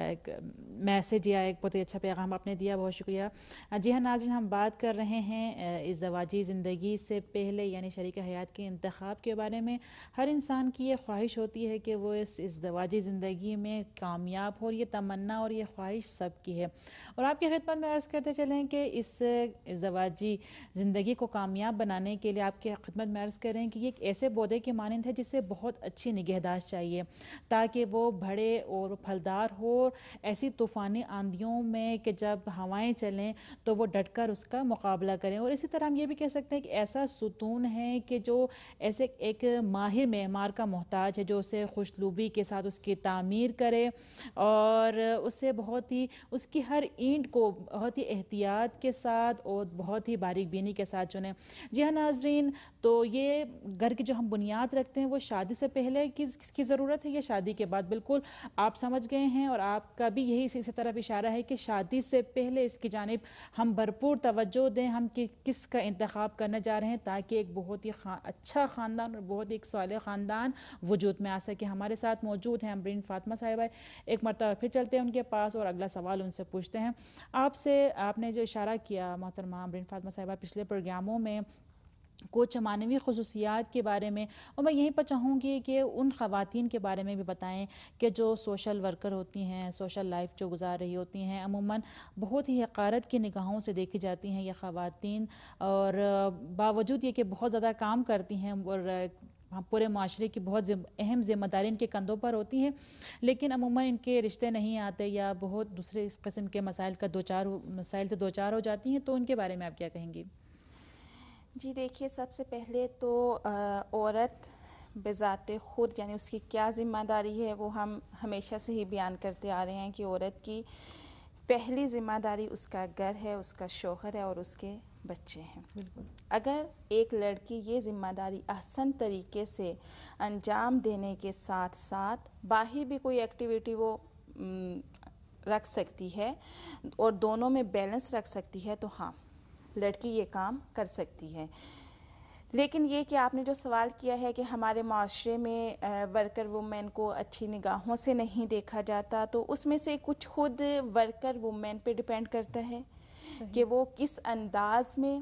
मैसेज या एक बहुत ही अच्छा पैगाम आपने दिया, बहुत शुक्रिया। जी हाँ नाज़रीन, हम बात कर रहे हैं इज़्दवाजी ज़िंदगी से पहले यानी शरीक हयात के इंतखाब के बारे में। हर इंसान की ये ख्वाहिश होती है कि वो इस इज़्दवाजी ज़िंदगी में कामयाब हो, और ये तमन्ना और ये ख्वाहिश सबकी है। और आपकी खिदमत में अर्ज़ करते चलें कि इस इज़्दवाजी ज़िंदगी को कामयाब बनाने के लिए आपकी खिदमत में अर्ज़ करें कि ये एक ऐसे पौधे की मानंद है जिससे बहुत अच्छी निगहदाश्त चाहिए ताकि वो बड़े और फलदार हो। ऐसी तूफ़ानी आंधियों में कि जब हवाएं चलें तो वो डटकर उसका मुकाबला करें। और इसी तरह हम ये भी कह सकते हैं कि ऐसा सुतून है कि जो ऐसे एक माहिर मेमार का मोहताज है जो उसे खुशलूबी के साथ उसकी तामीर करे और उससे बहुत ही उसकी हर ईंट को बहुत ही एहतियात के साथ और बहुत ही बारीक बीनी के साथ चुनें। जी हाँ नाजरीन, तो ये घर की जो हम बुनियाद रखते हैं वो शादी से पहले किसकी ज़रूरत है या शादी के बाद, बिल्कुल आप समझ गए हैं। और आपका भी यही इसी तरफ इशारा है कि शादी से पहले इसकी जानिब हम भरपूर तवज्जो दें। हम किसका इंतखाब करने जा रहे हैं ताकि एक बहुत ही अच्छा ख़ानदान और बहुत ही एक साले ख़ानदान वजूद में आ सके। हमारे साथ मौजूद हैं अमरीन फातिमा साहिबा। एक मरतबा फिर चलते हैं उनके पास और अगला सवाल उनसे पूछते हैं। आपने जो इशारा किया मोहतरमा अमरीन फातिमा साहिबा पिछले प्रोग्रामों में कुछ मानवी खसूसियात के बारे में, और मैं यहीं पर चाहूँगी कि उन ख़वातीन के बारे में भी बताएं कि जो सोशल वर्कर होती हैं, सोशल लाइफ जो गुजार रही होती हैं, अमूमन बहुत ही हक़ारत की निगाहों से देखी जाती हैं ये ख़वातीन। और बावजूद ये कि बहुत ज़्यादा काम करती हैं और पूरे माशरे की बहुत अहम ज़िम्मेदारी इनके कंधों पर होती हैं, लेकिन अमूमन इनके रिश्ते नहीं आते या बहुत दूसरे इस किस्म के मसाइल से दो चार हो जाती हैं। तो उनके बारे में आप क्या कहेंगी? जी देखिए, सबसे पहले तो औरत बेज़ाते ख़ुद यानी उसकी क्या ज़िम्मेदारी है वो हम हमेशा से ही बयान करते आ रहे हैं कि औरत की पहली ज़िम्मेदारी उसका घर है, उसका शौहर है और उसके बच्चे हैं। अगर एक लड़की ये ज़िम्मेदारी ahsan तरीके से अंजाम देने के साथ साथ बाहर भी कोई एक्टिविटी वो रख सकती है और दोनों में बैलेंस रख सकती है तो हाँ, लड़की ये काम कर सकती है। लेकिन ये कि आपने जो सवाल किया है कि हमारे माशरे में वर्कर वुमेन को अच्छी निगाहों से नहीं देखा जाता, तो उसमें से कुछ खुद वर्कर वुमेन पे डिपेंड करता है कि वो किस अंदाज में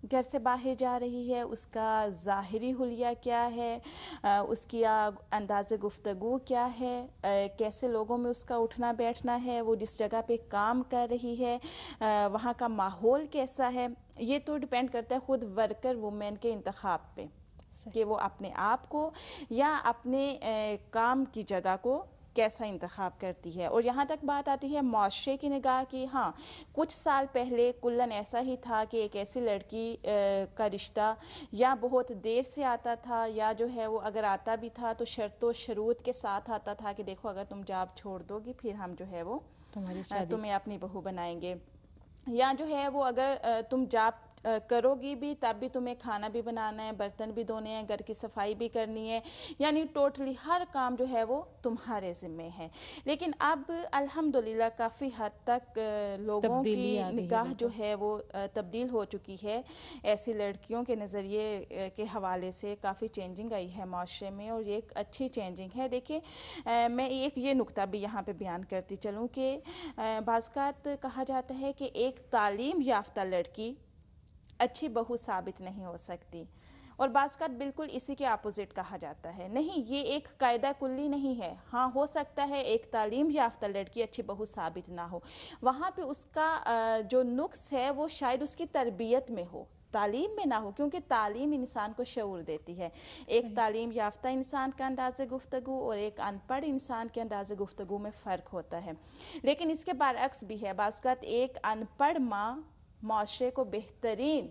گھر سے باہر جا رہی ہے اس کا ظاہری حلیہ کیا ہے، اس کی انداز گفتگو کیا ہے، کیسے لوگوں میں اس کا اٹھنا بیٹھنا ہے، وہ جس جگہ پہ کام کر رہی ہے وہاں کا ماحول کیسا ہے، یہ تو ڈیپینڈ کرتا ہے خود ورکر وومین کے انتخاب پہ کہ وہ اپنے آپ کو یا اپنے کام کی جگہ کو کیسا انتخاب کرتی ہے۔ اور یہاں تک بات آتی ہے معاشرے کی نگاہ کی، ہاں کچھ سال پہلے کلن ایسا ہی تھا کہ ایک ایسی لڑکی کا رشتہ یا بہت دیر سے آتا تھا یا جو ہے وہ اگر آتا بھی تھا تو شرط و شروط کے ساتھ آتا تھا کہ دیکھو اگر تم جاب چھوڑ دو گی پھر ہم جو ہے وہ تمہیں اپنی بہو بنائیں گے، یا جو ہے وہ اگر تم جاب کرو گی بھی تب بھی تمہیں کھانا بھی بنانا ہے، برتن بھی دھونے ہیں، گھر کی صفائی بھی کرنی ہے، یعنی ٹوٹلی ہر کام جو ہے وہ تمہارے ذمے ہے۔ لیکن اب الحمدللہ کافی حد تک لوگوں کی نگاہ جو ہے وہ تبدیل ہو چکی ہے، ایسی لڑکیوں کے نظریے کے حوالے سے کافی چینجنگ آئی ہے معاشرے میں، اور یہ ایک اچھی چینجنگ ہے۔ دیکھیں میں ایک یہ نقطہ بھی یہاں پہ بیان کرتی چلوں کہ بعض اوقات کہا جاتا ہے کہ ایک تعلیم یافتہ لڑکی اچھی بہو ثابت نہیں ہو سکتی، اور بعض اوقات بالکل اسی کے اپوزٹ کہا جاتا ہے، نہیں یہ ایک قاعدہ کلی نہیں ہے، ہاں ہو سکتا ہے ایک تعلیم یافتہ لڑکی اچھی بہو ثابت نہ ہو، وہاں پہ اس کا جو نقص ہے وہ شاید اس کی تربیت میں ہو، تعلیم میں نہ ہو، کیونکہ تعلیم انسان کو شعور دیتی ہے۔ ایک تعلیم یافتہ انسان کا انداز گفتگو اور ایک ان پڑھ انسان کے انداز گفتگو میں فرق ہوتا ہے، لیکن اس کے برعکس بھی ہے، بعض اوقات ایک ان پڑھ ماں معاشرے کو بہترین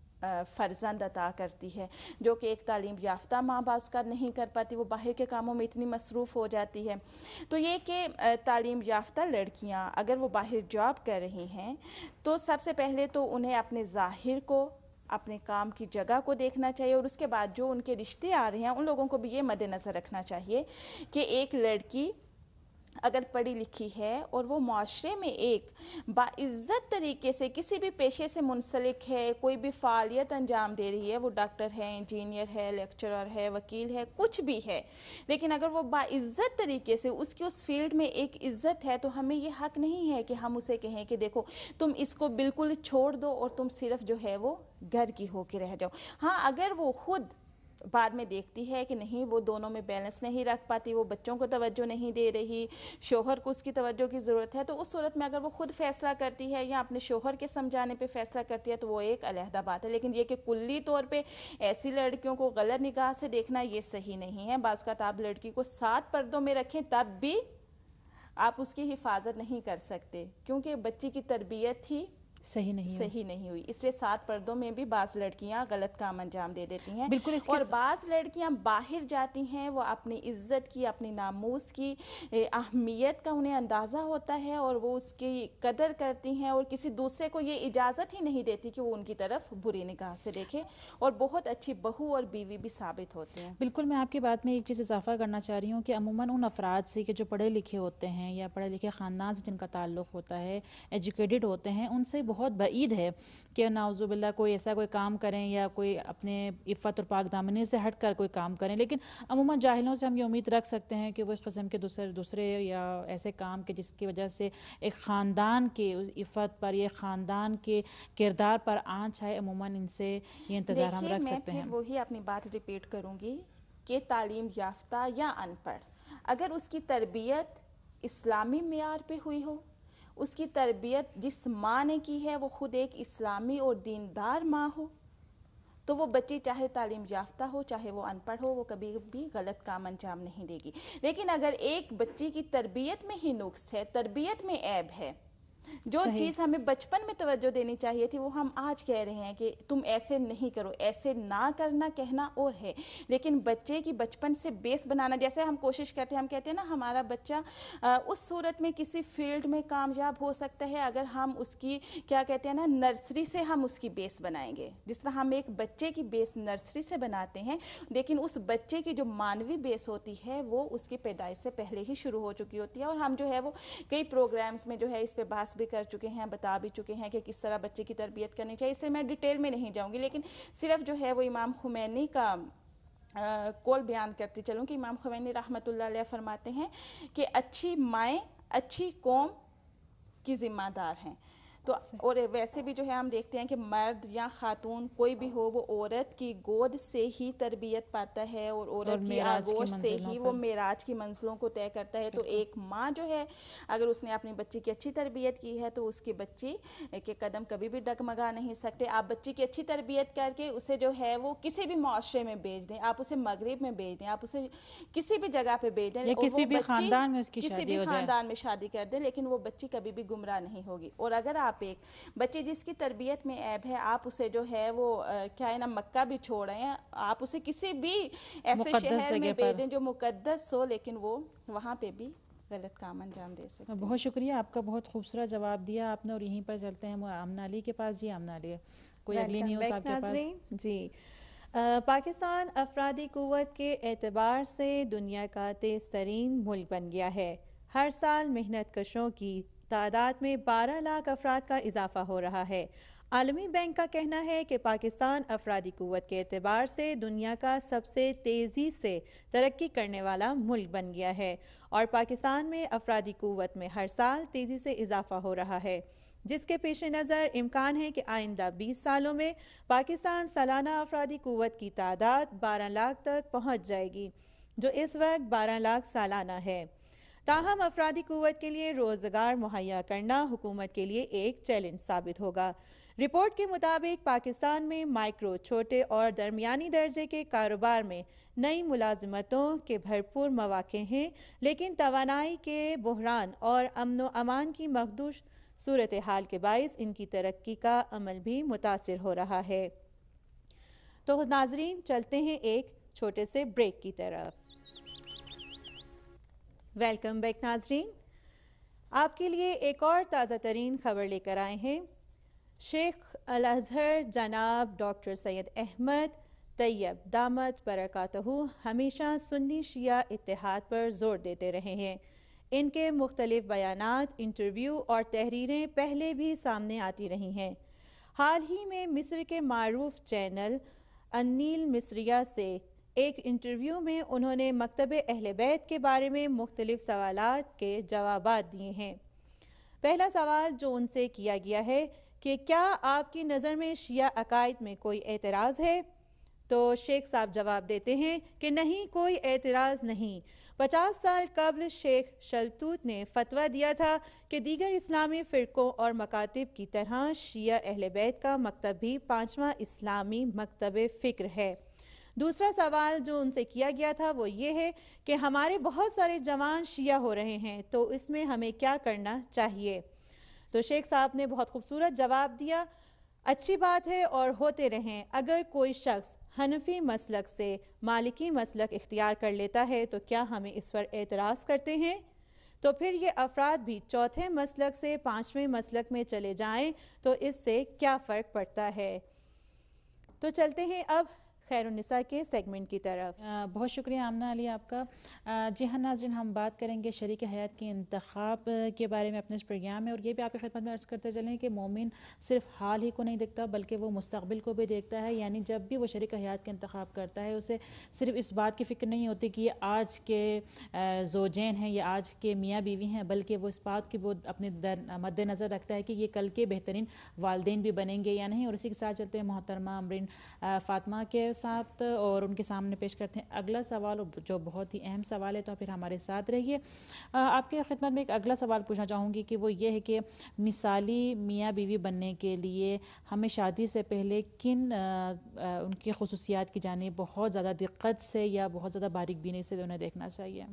فرزند عطا کرتی ہے، جو کہ ایک تعلیم یافتہ ماں بعض اوقات نہیں کر پاتی، وہ باہر کے کاموں میں اتنی مصروف ہو جاتی ہے۔ تو یہ کہ تعلیم یافتہ لڑکیاں اگر وہ باہر جاب کر رہی ہیں تو سب سے پہلے تو انہیں اپنے ظاہر کو، اپنے کام کی جگہ کو دیکھنا چاہیے، اور اس کے بعد جو ان کے رشتے آ رہے ہیں ان لوگوں کو بھی یہ مد نظر رکھنا چاہیے کہ ایک لڑکی اگر پڑھی لکھی ہے اور وہ معاشرے میں ایک باعزت طریقے سے کسی بھی پیشے سے منسلک ہے، کوئی بھی فعالیت انجام دے رہی ہے، وہ ڈاکٹر ہے، انجینئر ہے، لیکچرر ہے، وکیل ہے، کچھ بھی ہے، لیکن اگر وہ باعزت طریقے سے اس کی اس فیلڈ میں ایک عزت ہے تو ہمیں یہ حق نہیں ہے کہ ہم اسے کہیں کہ دیکھو تم اس کو بالکل چھوڑ دو اور تم صرف جو ہے وہ گھر کی ہو کے رہ جاؤ۔ ہاں اگر وہ خود بعد میں دیکھتی ہے کہ نہیں وہ دونوں میں بیلنس نہیں رکھ پاتی، وہ بچوں کو توجہ نہیں دے رہی، شوہر کو اس کی توجہ کی ضرورت ہے، تو اس صورت میں اگر وہ خود فیصلہ کرتی ہے یا اپنے شوہر کے سمجھانے پہ فیصلہ کرتی ہے تو وہ ایک علیحدہ بات ہے، لیکن یہ کہ کلی طور پہ ایسی لڑکیوں کو غلط نگاہ سے دیکھنا یہ صحیح نہیں ہے۔ بعض اوقات آپ لڑکی کو 7 پردوں میں رکھیں تب بھی آپ اس کی حفاظت نہیں کر سکتے، کیونکہ بچی کی تربیت ہی صحیح نہیں ہوئی، اس لیے 7 پردوں میں بھی بعض لڑکیاں غلط کام انجام دے دیتی ہیں، اور بعض لڑکیاں باہر جاتی ہیں وہ اپنی عزت کی، اپنی ناموس کی اہمیت کا انہیں اندازہ ہوتا ہے اور وہ اس کی قدر کرتی ہیں، اور کسی دوسرے کو یہ اجازت ہی نہیں دیتی کہ وہ ان کی طرف بری نگاہ سے دیکھے، اور بہت اچھی بہو اور بیوی بھی ثابت ہوتے ہیں۔ بالکل، میں آپ کی بات میں ایک چیز اضافہ کرنا چاہ رہی ہوں کہ عموماً ان افراد سے کہ جو پڑھے لکھے ہوتے ہیں یا پڑھے لکھے خاندان سے جن کا تعلق ہوتا ہے، ایجوکیٹڈ ہوتے ہیں، ان سے بہت بعید ہے کہ نعوذ باللہ کوئی ایسا کوئی کام کریں یا کوئی اپنے عفت اور پاک دامنی سے ہٹ کر کوئی کام کریں، لیکن عموماً جاہلوں سے ہم یہ امید رکھ سکتے ہیں کہ وہ اس قسم کے دوسرے یا ایسے کام کے جس کی وجہ سے ایک خاندان کے عفت پر یا خاندان کے کردار پر آنچ آئے، عموماً ان سے یہ انتظار ہم رکھ سکتے ہیں۔ میں پھر وہی اپنی بات ریپیٹ کروں گی کہ تعلیم یافتہ یا ان پڑھ اگر اس کی تربیت اسلامی معیار پہ ہوئی ہو، اس کی تربیت جس ماں نے کی ہے وہ خود ایک اسلامی اور دیندار ماں ہو، تو وہ بچی چاہے تعلیم یافتہ ہو چاہے وہ ان پڑھ ہو، وہ کبھی بھی غلط کام انجام نہیں دے گی۔ لیکن اگر ایک بچی کی تربیت میں ہی نقص ہے، تربیت میں عیب ہے، جو چیز ہمیں بچپن میں توجہ دینی چاہیے تھی وہ ہم آج کہہ رہے ہیں کہ تم ایسے نہیں کرو، ایسے نہ کرنا کہنا اور ہے، لیکن بچے کی بچپن سے بیس بنانا، جیسے ہم کوشش کرتے ہیں، ہم کہتے ہیں نا ہمارا بچہ اس صورت میں کسی فیلڈ میں کامیاب ہو سکتا ہے اگر ہم اس کی کیا کہتے ہیں نا نرسری سے ہم اس کی بیس بنائیں گے، جس طرح ہم ایک بچے کی بیس نرسری سے بناتے ہیں، لیکن اس بچے کی جو مانوی بیس ہوتی ہے وہ اس کی پیدائش سے پہلے ہی شروع ہو چکی ہوتی ہے، اور ہم جو ہے وہ کئی پروگرامز میں جو ہے اس پہ بحث بھی کر چکے ہیں، بتا بھی چکے ہیں کہ کس طرح بچے کی تربیت کرنی چاہیے، اس لیے میں ڈیٹیل میں نہیں جاؤں گی، لیکن صرف جو ہے وہ امام خمینی کا قول بیان کرتی چلوں کہ امام خمینی رحمۃ اللہ علیہ فرماتے ہیں کہ اچھی مائیں اچھی قوم کی ذمہ دار ہیں، تو اور ویسے بھی جو ہے ہم دیکھتے ہیں کہ مرد یا خاتون کوئی بھی ہو وہ عورت کی گود سے ہی تربیت پاتا ہے اور عورت کی آغوش سے ہی وہ معراج کی منزلوں کو طے کرتا ہے. تو ایک ماں جو ہے اگر اس نے اپنی بچی کی اچھی تربیت کی ہے تو اس کی بچی کے قدم کبھی بھی ڈگمگا نہیں سکتے. آپ بچی کی اچھی تربیت کر کے اسے جو ہے وہ کسی بھی معاشرے میں بھیج دیں, آپ اسے مغرب میں بھیج دیں, آپ اسے کسی بھی جگہ پہ بھیج دیں, کسی بھی خاندان میں اس کی کسی بھی خاندان میں شادی کر دیں, لیکن وہ بچی کبھی بھی گمراہ نہیں ہوگی. اور اگر آپ ایک بچی جس کی تربیت میں عیب ہے آپ اسے جو ہے وہ کیا ہے نا مکہ بھی چھوڑ رہے ہیں, آپ اسے کسی بھی ایسے شہر میں بھیجیں جو مقدس ہو, لیکن وہ وہاں پہ بھی غلط کام انجام دے سکتے ہیں. بہت شکریہ, آپ کا بہت خوبصورت جواب دیا آپ نے. اور یہیں پر چلتے ہیں آمنہ علی کے پاس. جی آمنہ علی, کوئی اگلی نیوز آپ کے پاس؟ جی, پاکستان افرادی قوت کے اعتبار سے دنیا کا تیز ترین ملک بن گیا ہے. ہر سال محنت کشوں کی تعداد میں 12 لاکھ افراد کا اضافہ ہو رہا ہے. عالمی بینک کا کہنا ہے کہ پاکستان افرادی قوت کے اعتبار سے دنیا کا سب سے تیزی سے ترقی کرنے والا ملک بن گیا ہے اور پاکستان میں افرادی قوت میں ہر سال تیزی سے اضافہ ہو رہا ہے, جس کے پیش نظر امکان ہے کہ آئندہ 20 سالوں میں پاکستان سالانہ افرادی قوت کی تعداد 12 لاکھ تک پہنچ جائے گی, جو اس وقت 12 لاکھ سالانہ ہے. تاہم افرادی قوت کے لیے روزگار مہیا کرنا حکومت کے لیے ایک چیلنج ثابت ہوگا. رپورٹ کے مطابق پاکستان میں مائکرو, چھوٹے اور درمیانی درجے کے کاروبار میں نئی ملازمتوں کے بھرپور مواقع ہیں, لیکن توانائی کے بحران اور امن و امان کی مخدوش صورتحال کے باعث ان کی ترقی کا عمل بھی متاثر ہو رہا ہے. تو ناظرین چلتے ہیں ایک چھوٹے سے بریک کی طرف. ویلکم بیک ناظرین, آپ کے لیے ایک اور تازہ ترین خبر لے کر آئے ہیں. شیخ الازہر جناب ڈاکٹر سید احمد طیب دامت برکاتہ ہمیشہ سنی شیعہ اتحاد پر زور دیتے رہے ہیں. ان کے مختلف بیانات, انٹرویو اور تحریریں پہلے بھی سامنے آتی رہی ہیں. حال ہی میں مصر کے معروف چینل النیل مصریہ سے ایک انٹرویو میں انہوں نے مکتب اہل بیت کے بارے میں مختلف سوالات کے جوابات دیے ہیں. پہلا سوال جو ان سے کیا گیا ہے کہ کیا آپ کی نظر میں شیعہ عقائد میں کوئی اعتراض ہے, تو شیخ صاحب جواب دیتے ہیں کہ نہیں, کوئی اعتراض نہیں. 50 سال قبل شیخ شلتوت نے فتویٰ دیا تھا کہ دیگر اسلامی فرقوں اور مکاتب کی طرح شیعہ اہل بیت کا مکتب بھی 5واں اسلامی مکتب فکر ہے. دوسرا سوال جو ان سے کیا گیا تھا وہ یہ ہے کہ ہمارے بہت سارے جوان شیعہ ہو رہے ہیں, تو اس میں ہمیں کیا کرنا چاہیے. تو شیخ صاحب نے بہت خوبصورت جواب دیا, اچھی بات ہے اور ہوتے رہیں. اگر کوئی شخص حنفی مسلک سے مالکی مسلک اختیار کر لیتا ہے تو کیا ہمیں اس پر اعتراض کرتے ہیں؟ تو پھر یہ افراد بھی چوتھے مسلک سے 5ویں مسلک میں چلے جائیں تو اس سے کیا فرق پڑتا ہے. تو چلتے ہیں اب خیر النساء کے سیگمنٹ کی طرف. بہت شکریہ آمنہ علی آپ کا. جی ہاں ناظرین, ہم بات کریں گے شریک حیات کے انتخاب کے بارے میں اپنے اس پروگرام میں, اور یہ بھی آپ کی خدمت میں عرض کرتے چلیں کہ مومن صرف حال ہی کو نہیں دیکھتا بلکہ وہ مستقبل کو بھی دیکھتا ہے. یعنی جب بھی وہ شریک حیات کا انتخاب کرتا ہے اسے صرف اس بات کی فکر نہیں ہوتی کہ یہ آج کے زوجین ہیں یا آج کے میاں بیوی ہیں, بلکہ وہ اس بات کی وہ اپنے مد نظر رکھتا ہے کہ یہ کل کے بہترین والدین بھی بنیں گے یا نہیں. اور اسی کے ساتھ چلتے ہیں محترمہ امرین فاطمہ کے ساتھ اور ان کے سامنے پیش کرتے ہیں اگلا سوال, جو بہت ہی اہم سوال ہے. تو پھر ہمارے ساتھ رہیے. آپ کے خدمت میں ایک اگلا سوال پوچھنا چاہوں گی کہ وہ یہ ہے کہ مثالی میاں بیوی بننے کے لیے ہمیں شادی سے پہلے کن ان کی خصوصیات کی جانب بہت زیادہ دقت سے یا بہت زیادہ باریک بینی سے انہیں دیکھنا چاہیے؟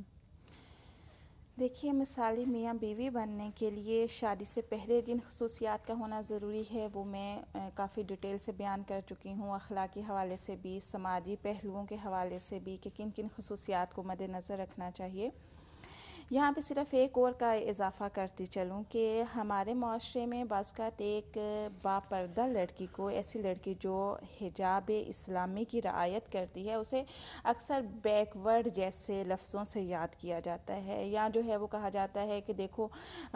دیکھیے, مثالی میاں بیوی بننے کے لیے شادی سے پہلے جن خصوصیات کا ہونا ضروری ہے وہ میں کافی ڈیٹیل سے بیان کر چکی ہوں, اخلاقی حوالے سے بھی, سماجی پہلوؤں کے حوالے سے بھی, کہ کن کن خصوصیات کو مد نظر رکھنا چاہیے. یہاں پہ صرف ایک اور کا اضافہ کرتی چلوں کہ ہمارے معاشرے میں بعض اوقات ایک باپردہ لڑکی کو, ایسی لڑکی جو حجاب اسلامی کی رعایت کرتی ہے, اسے اکثر بیک ورڈ جیسے لفظوں سے یاد کیا جاتا ہے, یا جو ہے وہ کہا جاتا ہے کہ دیکھو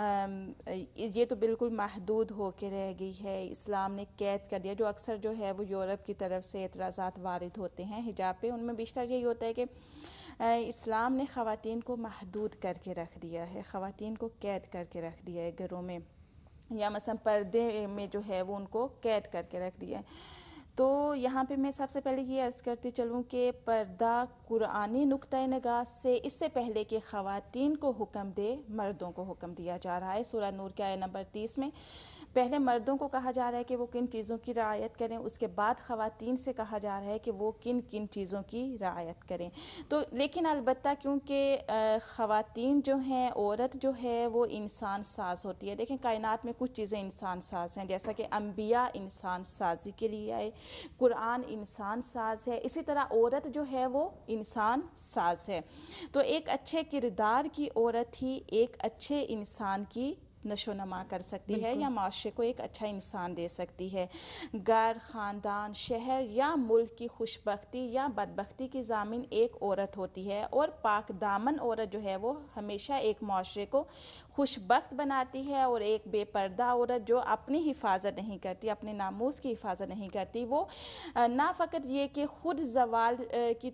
یہ تو بالکل محدود ہو کے رہ گئی ہے, اسلام نے قید کر دیا. جو اکثر جو ہے وہ یورپ کی طرف سے اعتراضات وارد ہوتے ہیں حجاب پہ, ان میں بیشتر یہی ہوتا ہے کہ اسلام نے خواتین کو محدود کر کے رکھ دیا ہے, خواتین کو قید کر کے رکھ دیا ہے گھروں میں. یا مثلا پردے میں جو ہے وہ ان کو قید کر کے رکھ دیا ہے۔ تو یہاں پہ میں سب سے پہلے یہ عرض کرتی چلوں کہ پردہ قرآنی نقطۂ نگاہ سے اس سے پہلے کہ خواتین کو حکم دے مردوں کو حکم دیا جا رہا ہے۔ سورہ نور کے آیت نمبر 30 میں پہلے مردوں کو کہا جا رہا ہے کہ وہ کن چیزوں کی رعایت کریں، اس کے بعد خواتین سے کہا جا رہا ہے کہ وہ کن کن چیزوں کی رعایت کریں۔ تو لیکن البتہ کیونکہ خواتین جو ہیں، عورت جو ہے وہ انسان ساز ہوتی ہے۔ دیکھیں کائنات میں کچھ چیزیں انسان ساز ہیں، جیسا کہ انبیاء انسان سازی کے لیے آئے، قرآن انسان ساز ہے، اسی طرح عورت جو ہے وہ انسان ساز ہے۔ تو ایک اچھے کردار کی عورت ہی ایک اچھے انسان کی نشو نما کر سکتی ہے یا معاشرے کو ایک اچھا انسان دے سکتی ہے۔ گھر، خاندان، شہر یا ملک کی خوشبختی یا بدبختی کی ضامن ایک عورت ہوتی ہے، اور پاک دامن عورت جو ہے وہ ہمیشہ ایک معاشرے کو خوشبخت بناتی ہے، اور ایک بے پردہ عورت جو اپنی حفاظت نہیں کرتی، اپنے ناموس کی حفاظت نہیں کرتی، وہ نہ فقط یہ کہ خود زوال کی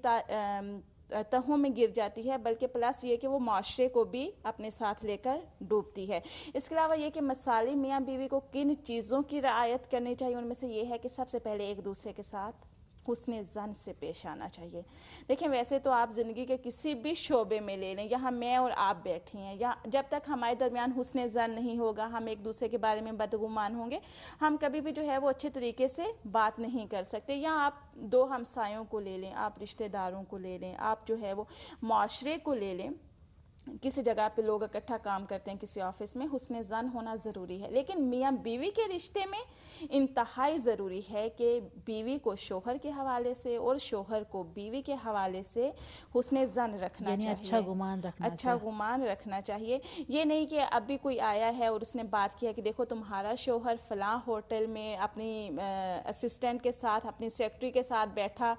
تہوں میں گر جاتی ہے، بلکہ پلس یہ کہ وہ معاشرے کو بھی اپنے ساتھ لے کر ڈوبتی ہے۔ اس کے علاوہ یہ کہ مثالی میاں بیوی کو کن چیزوں کی رعایت کرنی چاہیے، ان میں سے یہ ہے کہ سب سے پہلے ایک دوسرے کے ساتھ حسن ظن سے پیش آنا چاہیے۔ دیکھیں ویسے تو آپ زندگی کے کسی بھی شعبے میں لے لیں، یہاں میں اور آپ بیٹھے ہیں، یا جب تک ہمارے درمیان حسن ظن نہیں ہوگا، ہم ایک دوسرے کے بارے میں بدگمان ہوں گے، ہم کبھی بھی جو ہے وہ اچھے طریقے سے بات نہیں کر سکتے۔ یا آپ دو ہمسایوں کو لے لیں، آپ رشتہ داروں کو لے لیں، آپ جو ہے وہ معاشرے کو لے لیں، کسی جگہ پہ لوگ اکٹھا کام کرتے ہیں، کسی آفس میں، حسن ظن ہونا ضروری ہے۔ لیکن میاں بیوی کے رشتے میں انتہائی ضروری ہے کہ بیوی کو شوہر کے حوالے سے اور شوہر کو بیوی کے حوالے سے حسن ظن رکھنا یعنی چاہیے، اچھا گمان رکھنا چاہیے۔ یہ نہیں کہ اب بھی کوئی آیا ہے اور اس نے بات کیا کہ دیکھو تمہارا شوہر فلاں ہوٹل میں اپنی اسسٹنٹ کے ساتھ، اپنی سیکرٹری کے ساتھ بیٹھا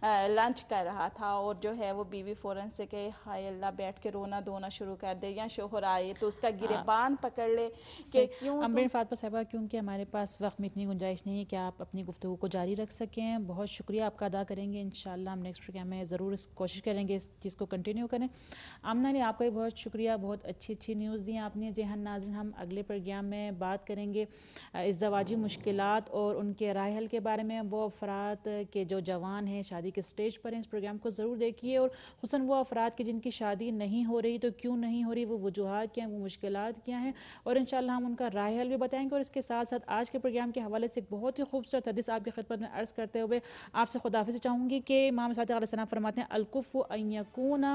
لنچ کر رہا تھا، اور جو ہے وہ بیوی فوراً سے کہ ہائے اللہ بیٹھ کے رونا دھونا شروع کر دے، یا شوہر آئے تو اس کا گریبان پکڑ لے کہ کیوں امبرین فاطمہ صاحبہ، کیونکہ ہمارے پاس وقت میں اتنی گنجائش نہیں ہے کہ آپ اپنی گفتگو کو جاری رکھ سکیں۔ بہت شکریہ آپ کا ادا کریں گے، انشاءاللہ ہم نیکسٹ پروگرام میں ضرور اس کوشش کریں گے اس چیز کو کنٹینیو کریں۔ آمنہ نے آپ کا بھی بہت شکریہ، بہت اچھی نیوز دی آپ نے۔ جی ہاں ناظرین، ہم اگلے پروگرام میں بات کریں گے ازدواجی مشکلات اور ان کے رائے حل کے بارے میں۔ وہ افراد کے جو جوان ہیں، شادی کے سٹیج پر ہیں، اس پروگرام کو ضرور دیکھیے، اور خصوصاً وہ افراد کے جن کی شادی نہیں ہو رہی تو کیوں نہیں ہو رہی، وہ وجوہات کیا ہیں، وہ مشکلات کیا ہیں، اور انشاءاللہ ہم ان کا رائے حل بھی بتائیں گے۔ اور اس کے ساتھ ساتھ آج کے پروگرام کے حوالے سے ایک بہت ہی خوبصورت حدیث آپ کی خدمت میں عرض کرتے ہوئے آپ سے خداحافظی چاہوں گی کہ امام صادق علیہ السلام فرماتے ہیں الکف ان یکون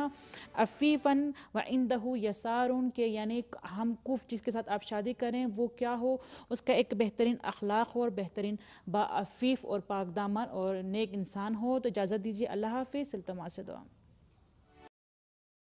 عفیفا وعندہ یسار، کہ یعنی ہم کف جس کے ساتھ آپ شادی کریں وہ کیا ہو، اس کا ایک بہترین اخلاق ہو اور بہترین با عفیف اور پاک دامن اور نیک انسان ہو۔ تو اجازت دیجیے، اللہ حافظ، سلطمہ سے دعا۔